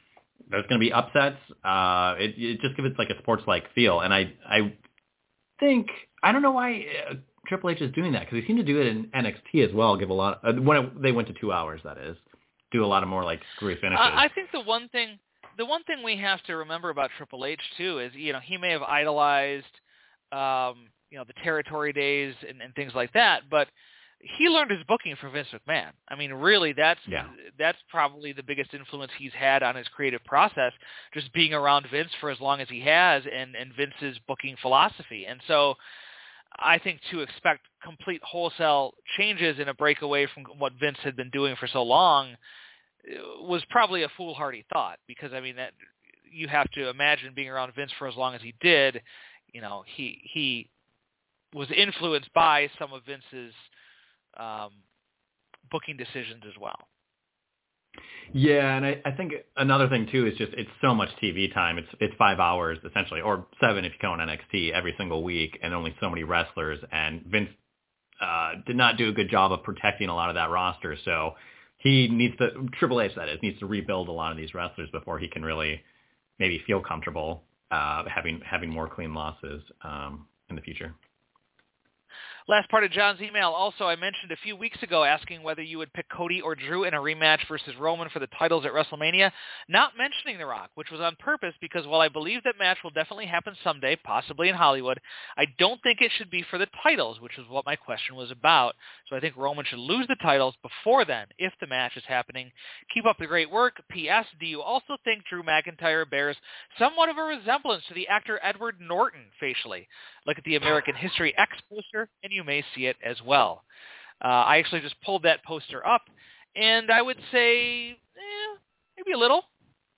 there's going to be upsets. Uh, it, it just gives it like a sports-like feel. And I, I think, I don't know why uh, Triple H is doing that, because he seemed to do it in N X T as well, give a lot, uh, when it, they went to two hours, that is, do a lot of more like screwy finishes. Uh, I think the one thing, the one thing we have to remember about Triple H too is, you know, he may have idolized, um, you know, the territory days and, and things like that, but he learned his booking from Vince McMahon. I mean, really, that's yeah. that's probably the biggest influence he's had on his creative process, just being around Vince for as long as he has, and, and Vince's booking philosophy. And so I think to expect complete wholesale changes in a breakaway from what Vince had been doing for so long was probably a foolhardy thought, because, I mean, that you have to imagine being around Vince for as long as he did, you know, he he was influenced by some of Vince's um, booking decisions as well. Yeah, and I, I think another thing too is just it's so much T V time. It's it's five hours essentially, or seven if you count N X T every single week, and only so many wrestlers. And Vince uh, did not do a good job of protecting a lot of that roster, so he needs to Triple H that is needs to rebuild a lot of these wrestlers before he can really maybe feel comfortable uh, having having more clean losses um, in the future. Last part of John's email. Also, I mentioned a few weeks ago asking whether you would pick Cody or Drew in a rematch versus Roman for the titles at WrestleMania, not mentioning The Rock, which was on purpose because while I believe that match will definitely happen someday, possibly in Hollywood, I don't think it should be for the titles, which is what my question was about. So I think Roman should lose the titles before then, if the match is happening. Keep up the great work. P S. Do you also think Drew McIntyre bears somewhat of a resemblance to the actor Edward Norton facially? Look at the American History X poster, and you may see it as well. Uh, I actually just pulled that poster up, and I would say eh, maybe a little.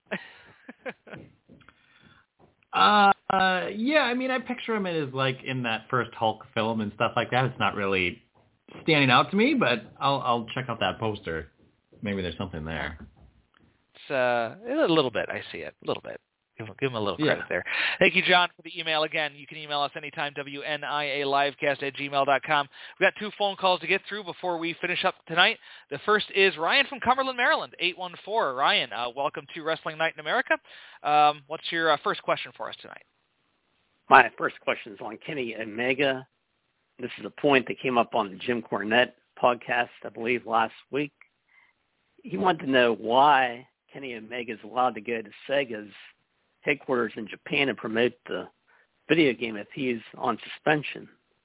uh, uh, yeah, I mean, I picture him as like in that first Hulk film and stuff like that. It's not really standing out to me, but I'll I'll check out that poster. Maybe there's something there. It's uh, a little bit. I see it a little bit. Give him, give him a little credit yeah. there. Thank you, John, for the email. Again, you can email us anytime, W N I A livecast at gmail dot com. We've got two phone calls to get through before we finish up tonight. The first is Ryan from Cumberland, Maryland, eight one four. Ryan, uh, welcome to Wrestling Night in America. Um, what's your uh, first question for us tonight? My first question is on Kenny Omega. This is a point that came up on the Jim Cornette podcast, I believe, last week. He wanted to know why Kenny Omega is allowed to go to Sega's headquarters in Japan and promote the video game if he's on suspension.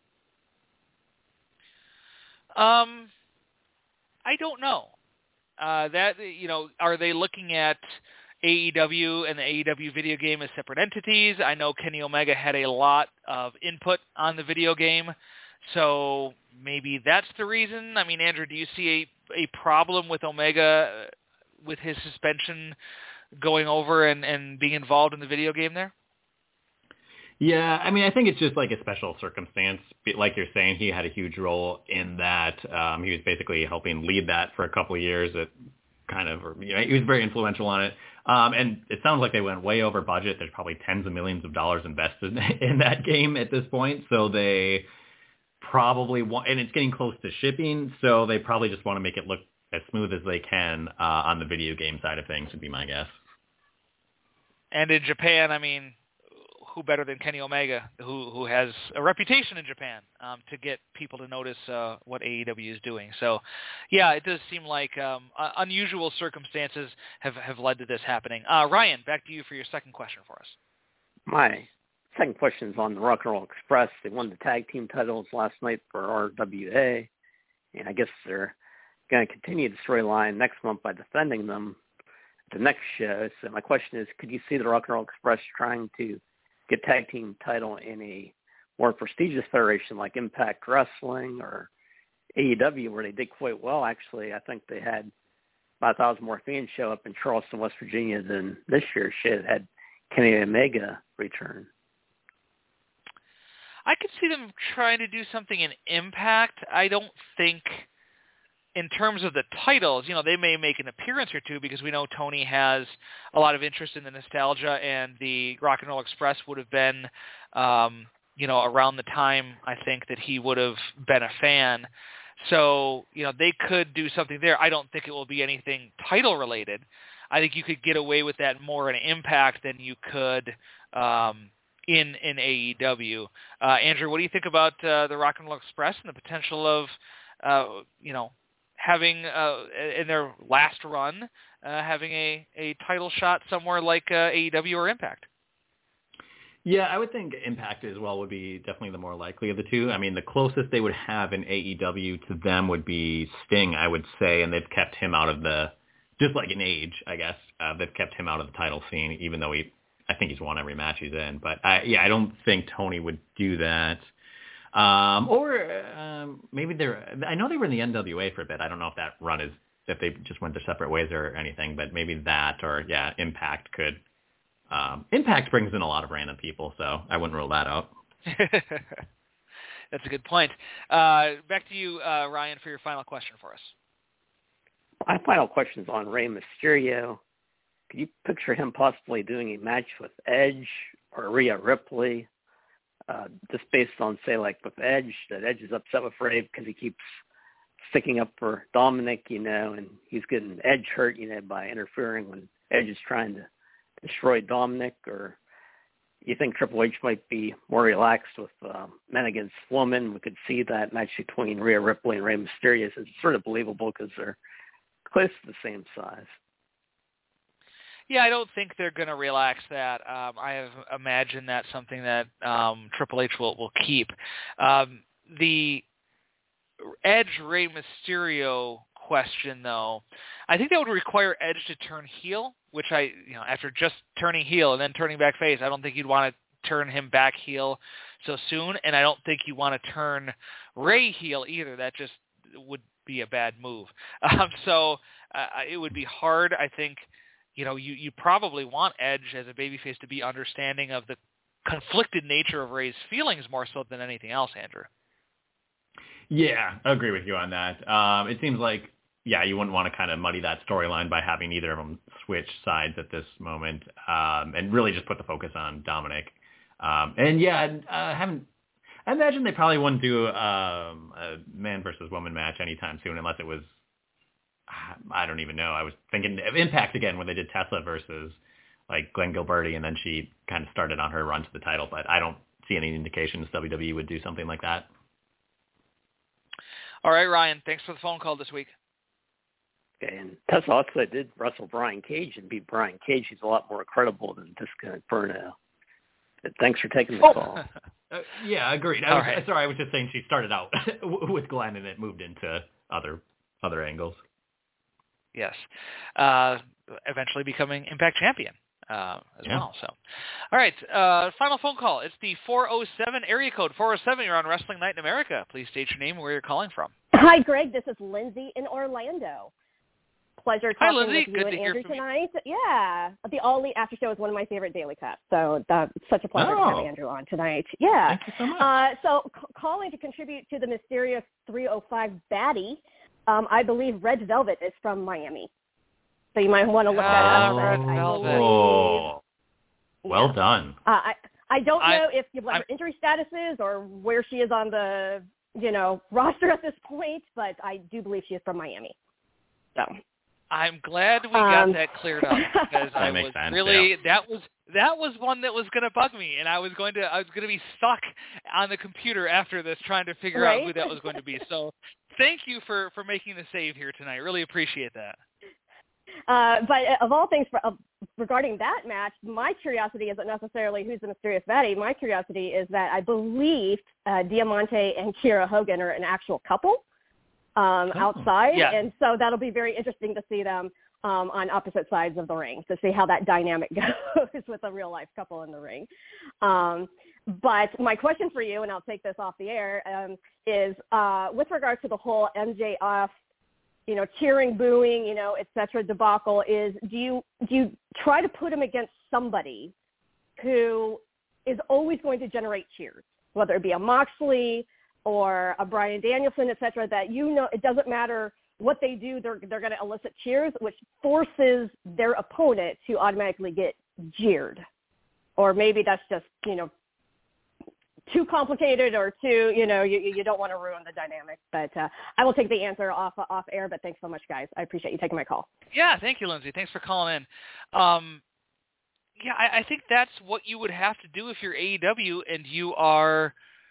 Um, I don't know. Uh, that you know, are they looking at A E W and the A E W video game as separate entities? I know Kenny Omega had a lot of input on the video game, so maybe that's the reason. I mean, Andrew, do you see a a problem with Omega with his suspension going over and, and being involved in the video game there? Yeah, I mean, I think it's just like a special circumstance. Like you're saying, he had a huge role in that. Um, he was basically helping lead that for a couple of years. It kind of, you know, he was very influential on it. Um, and it sounds like they went way over budget. There's probably tens of millions of dollars invested in that game at this point. So they probably want, and it's getting close to shipping, so they probably just want to make it look as smooth as they can uh, on the video game side of things, would be my guess. And in Japan, I mean, who better than Kenny Omega, who who has a reputation in Japan um, to get people to notice uh, what A E W is doing. So, yeah, it does seem like um, uh, unusual circumstances have, have led to this happening. Uh, Ryan, back to you for your second question for us. My second question is on the Rock and Roll Express. They won the tag team titles last night for R W A, and I guess they're going to continue the storyline next month by defending them at the next show. So my question is, could you see the Rock and Roll Express trying to get tag team title in a more prestigious federation like Impact Wrestling or A E W, where they did quite well? Actually, I think they had five thousand more fans show up in Charleston, West Virginia than this year's show had Kenny Omega return. I could see them trying to do something in Impact. I don't think, in terms of the titles, you know, they may make an appearance or two because we know Tony has a lot of interest in the nostalgia, and the Rock and Roll Express would have been, um, you know, around the time, I think, that he would have been a fan. So, you know, they could do something there. I don't think it will be anything title related. I think you could get away with that more in Impact than you could um, in in A E W. Uh, Andrew, what do you think about uh, the Rock and Roll Express and the potential of, uh, you know, having uh, in their last run, uh, having a, a title shot somewhere like uh, A E W or Impact? Yeah, I would think Impact as well would be definitely the more likely of the two. I mean, the closest they would have in A E W to them would be Sting, I would say, and they've kept him out of the, just like in age, I guess, uh, they've kept him out of the title scene, even though he, I think he's won every match he's in. But I, yeah, I don't think Tony would do that. Um, or um, maybe they're, I know they were in the N W A for a bit. I don't know if that run is, if they just went their separate ways or anything, but maybe that or, yeah, Impact could. Um, Impact brings in a lot of random people, so I wouldn't rule that out. That's a good point. Uh, back to you, uh, Ryan, for your final question for us. My final question is on Rey Mysterio. Could you picture him possibly doing a match with Edge or Rhea Ripley? Uh, just based on, say, like with Edge, that Edge is upset with Rey because he keeps sticking up for Dominic, you know, and he's getting Edge hurt, you know, by interfering when Edge is trying to destroy Dominic. Or you think Triple H might be more relaxed with um, men against women? We could see that match between Rhea Ripley and Rey Mysterio. It's sort of believable because they're close to the same size. Yeah, I don't think they're going to relax that. Um, I have imagined that's something that um, Triple H will, will keep. Um, the Edge Rey Mysterio question, though, I think that would require Edge to turn heel, which I, you know, after just turning heel and then turning back face, I don't think you'd want to turn him back heel so soon, and I don't think you want to turn Rey heel either. That just would be a bad move. Um, so uh, it would be hard, I think. You know, you, you probably want Edge as a babyface to be understanding of the conflicted nature of Rey's feelings more so than anything else, Andrew. Yeah, I agree with you on that. Um, it seems like, yeah, you wouldn't want to kind of muddy that storyline by having either of them switch sides at this moment, um, and really just put the focus on Dominic. Um, and yeah, I haven't. I imagine they probably wouldn't do um, a man versus woman match anytime soon, unless it was. I don't even know. I was thinking of Impact again when they did Tessa versus like Glenn Gilberti, and then she kind of started on her run to the title. But I don't see any indications W W E would do something like that. All right, Ryan. Thanks for the phone call this week. Okay, and Tessa also did wrestle Brian Cage and beat Brian Cage. He's a lot more credible than Disconnect Inferno. But thanks for taking the oh. call. uh, yeah, agreed. I was, right. Sorry, I was just saying she started out with Glenn and it moved into other other angles. Yes. Uh, eventually becoming Impact Champion uh, as yeah. well. So, all right. Uh, final phone call. It's the four oh seven area code. four oh seven, you're on Wrestling Night in America. Please state your name and where you're calling from. Hi, Greg. This is Lindsay in Orlando. Pleasure talking Hi, Lindsay. with you Good and to hear Andrew from tonight. You. Yeah. The All Elite After Show is one of my favorite daily cuts. So uh, it's such a pleasure oh. to have Andrew on tonight. Yeah. Thank you so much. Uh, so c- calling to contribute to the mysterious three oh five baddie, um, I believe Red Velvet is from Miami. So you might want to look that Oh, up. Red I Velvet. believe, Oh, well yeah. done. Uh, I I don't I, know if what her injury status is or where she is on the you know roster at this point, but I do believe she is from Miami. So I'm glad we um, got that cleared up because I was sense, really yeah. that was that was one that was going to bug me, and I was going to I was going to be stuck on the computer after this trying to figure right? out who that was going to be. So thank you for for making the save here tonight. Really appreciate that. Uh, but of all things, for, uh, regarding that match, my curiosity isn't necessarily who's the mysterious baddie. My curiosity is that I believe uh, Diamante and Kiera Hogan are an actual couple um, oh. outside, yeah. and so that'll be very interesting to see them um, on opposite sides of the ring to see how that dynamic goes with a real-life couple in the ring. Um, but my question for you, and I'll take this off the air, um, is uh, with regard to the whole M J F you know, cheering, booing, you know, et cetera, debacle is, do you do you try to put him against somebody who is always going to generate cheers, whether it be a Moxley or a Bryan Danielson, et cetera, that you know it doesn't matter what they do, they're they're going to elicit cheers, which forces their opponent to automatically get jeered. Or maybe that's just, you know, too complicated or too, you know, you, you don't want to ruin the dynamic. But uh, I will take the answer off off air. But thanks so much, guys. I appreciate you taking my call. Yeah, thank you, Lindsay. Thanks for calling in. Um, yeah, I, I think that's what you would have to do if you're A E W and you are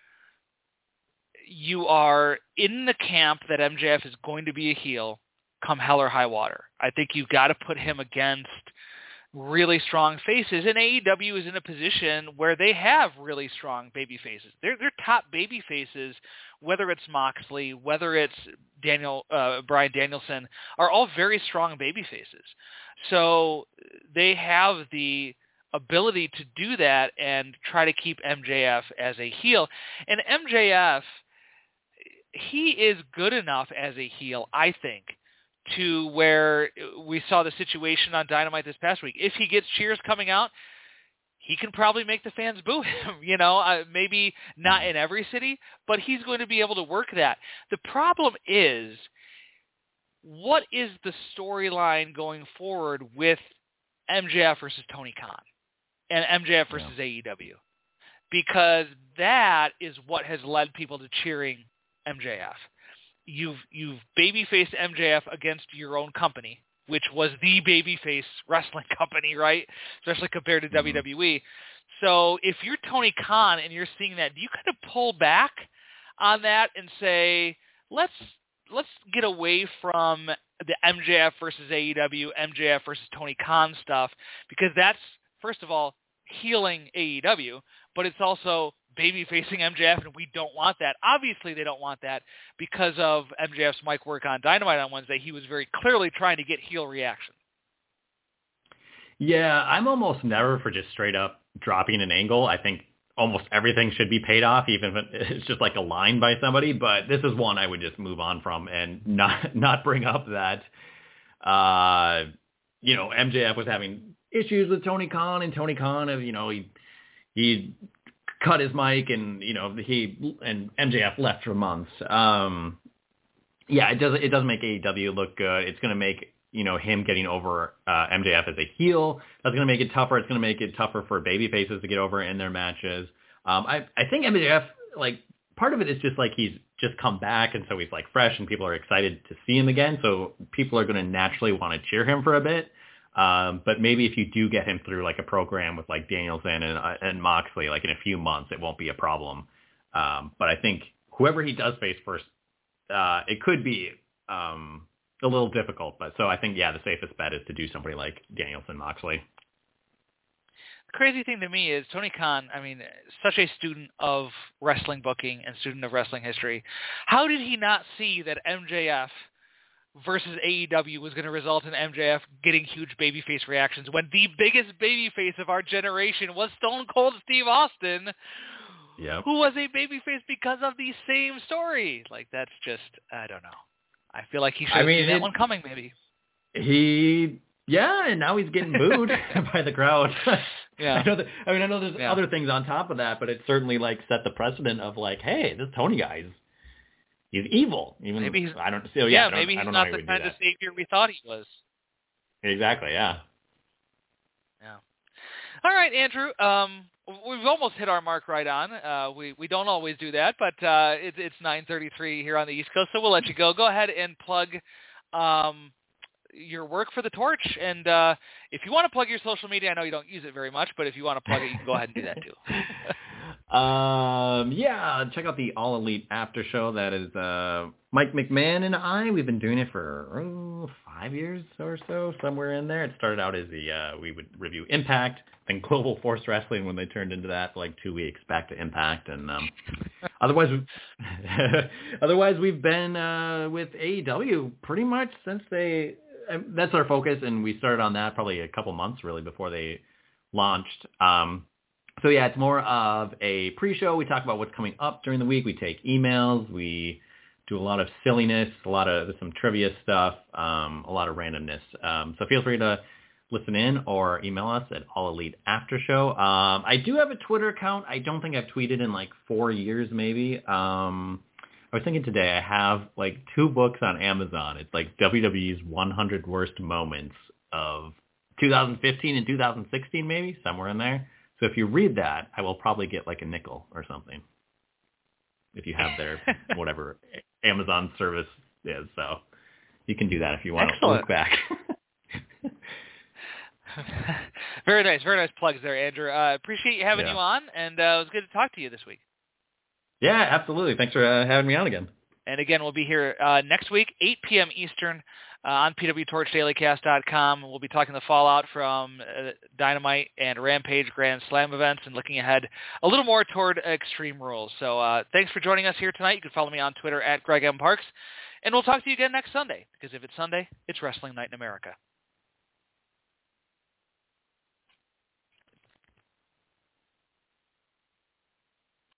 you are in the camp that M J F is going to be a heel come hell or high water. I think you've got to put him against really strong faces, and A E W is in a position where they have really strong baby faces. They're, they're top baby faces, whether it's Moxley, whether it's Daniel, uh, Bryan Danielson, are all very strong baby faces. So they have the ability to do that and try to keep M J F as a heel. And M J F, he is good enough as a heel, I think, to where we saw the situation on Dynamite this past week. If he gets cheers coming out, he can probably make the fans boo him, you know, uh, maybe not in every city, but he's going to be able to work that. The problem is, what is the storyline going forward with M J F versus Tony Khan and M J F versus yeah. A E W? Because that is what has led people to cheering M J F. You've you've babyfaced M J F against your own company, which was the babyface wrestling company, right? Especially compared to mm-hmm. W W E. So if you're Tony Khan and you're seeing that, do you kind of pull back on that and say, let's let's get away from the M J F versus A E W, M J F versus Tony Khan stuff, because that's, first of all, healing A E W, but it's also baby facing M J F, and we don't want that. Obviously they don't want that because of M J F's mic work on Dynamite on Wednesday. He was very clearly trying to get heel reaction. Yeah, I'm almost never for just straight up dropping an angle. I think almost everything should be paid off, even if it's just like a line by somebody, but this is one I would just move on from and not not bring up that, uh, you know, M J F was having issues with Tony Khan, and Tony Khan, you know, he he cut his mic, and you know he and M J F left for months. Um, yeah, it doesn't it doesn't make A E W look good. It's going to make you know him getting over uh, M J F as a heel. That's going to make it tougher. It's going to make it tougher for baby faces to get over in their matches. Um, I I think M J F, like, part of it is just like he's just come back, and so he's like fresh, and people are excited to see him again. So people are going to naturally want to cheer him for a bit. Um, but maybe if you do get him through like a program with like Danielson and, uh, and Moxley, like in a few months, it won't be a problem. Um, but I think whoever he does face first, uh, it could be um, a little difficult. But so I think, yeah, the safest bet is to do somebody like Danielson, Moxley. The crazy thing to me is Tony Khan, I mean, such a student of wrestling booking and student of wrestling history. How did he not see that M J F versus A E W was going to result in M J F getting huge babyface reactions when the biggest babyface of our generation was Stone Cold Steve Austin, yep. who was a babyface because of the same story? Like, that's just, I don't know. I feel like he should have I mean, seen that it, one coming, maybe. He, yeah, and now he's getting booed by the crowd. Yeah. I know that, I mean, I know there's yeah. other things on top of that, but it certainly, like, set the precedent of, like, hey, this Tony guy's he's evil. Even maybe he's, I don't. Still, yeah, yeah I don't, maybe I he's don't not know the kind of savior we thought he was. Exactly. Yeah. Yeah. All right, Andrew. Um, we've almost hit our mark right on. Uh, we we don't always do that, but uh, it, it's nine thirty-three here on the East Coast, so we'll let you go. Go ahead and plug um, your work for the Torch, and uh, if you want to plug your social media, I know you don't use it very much, but if you want to plug it, you can go ahead and do that too. Um, yeah, check out the All Elite After Show. That is uh, Mike McMahon and I. We've been doing it for oh, five years or so, somewhere in there. It started out as the uh, we would review Impact, then Global Force Wrestling when they turned into that for like two weeks back to Impact, and um, otherwise, otherwise we've been uh, with A E W pretty much since they. Uh, that's our focus, and we started on that probably a couple months really before they launched. Um, So, yeah, it's more of a pre-show. We talk about what's coming up during the week. We take emails. We do a lot of silliness, a lot of some trivia stuff, um, a lot of randomness. Um, so feel free to listen in or email us at All Elite After Show. Um, I do have a Twitter account. I don't think I've tweeted in like four years maybe. Um, I was thinking today I have like two books on Amazon. It's like W W E's one hundred Worst Moments of two thousand fifteen and two thousand sixteen maybe, somewhere in there. So if you read that, I will probably get like a nickel or something if you have their whatever Amazon service is. So you can do that if you want Excellent. to look back. Very nice. Very nice plugs there, Andrew. Uh, appreciate you having Yeah. you on, and uh, it was good to talk to you this week. Yeah, absolutely. Thanks for uh, having me on again. And again, we'll be here uh, next week, eight p.m. Eastern, uh, on P W Torch Daily Cast dot com. We'll be talking the fallout from uh, Dynamite and Rampage Grand Slam events and looking ahead a little more toward Extreme Rules. So uh, thanks for joining us here tonight. You can follow me on Twitter at Greg M. Parks. And we'll talk to you again next Sunday, because if it's Sunday, it's Wrestling Night in America.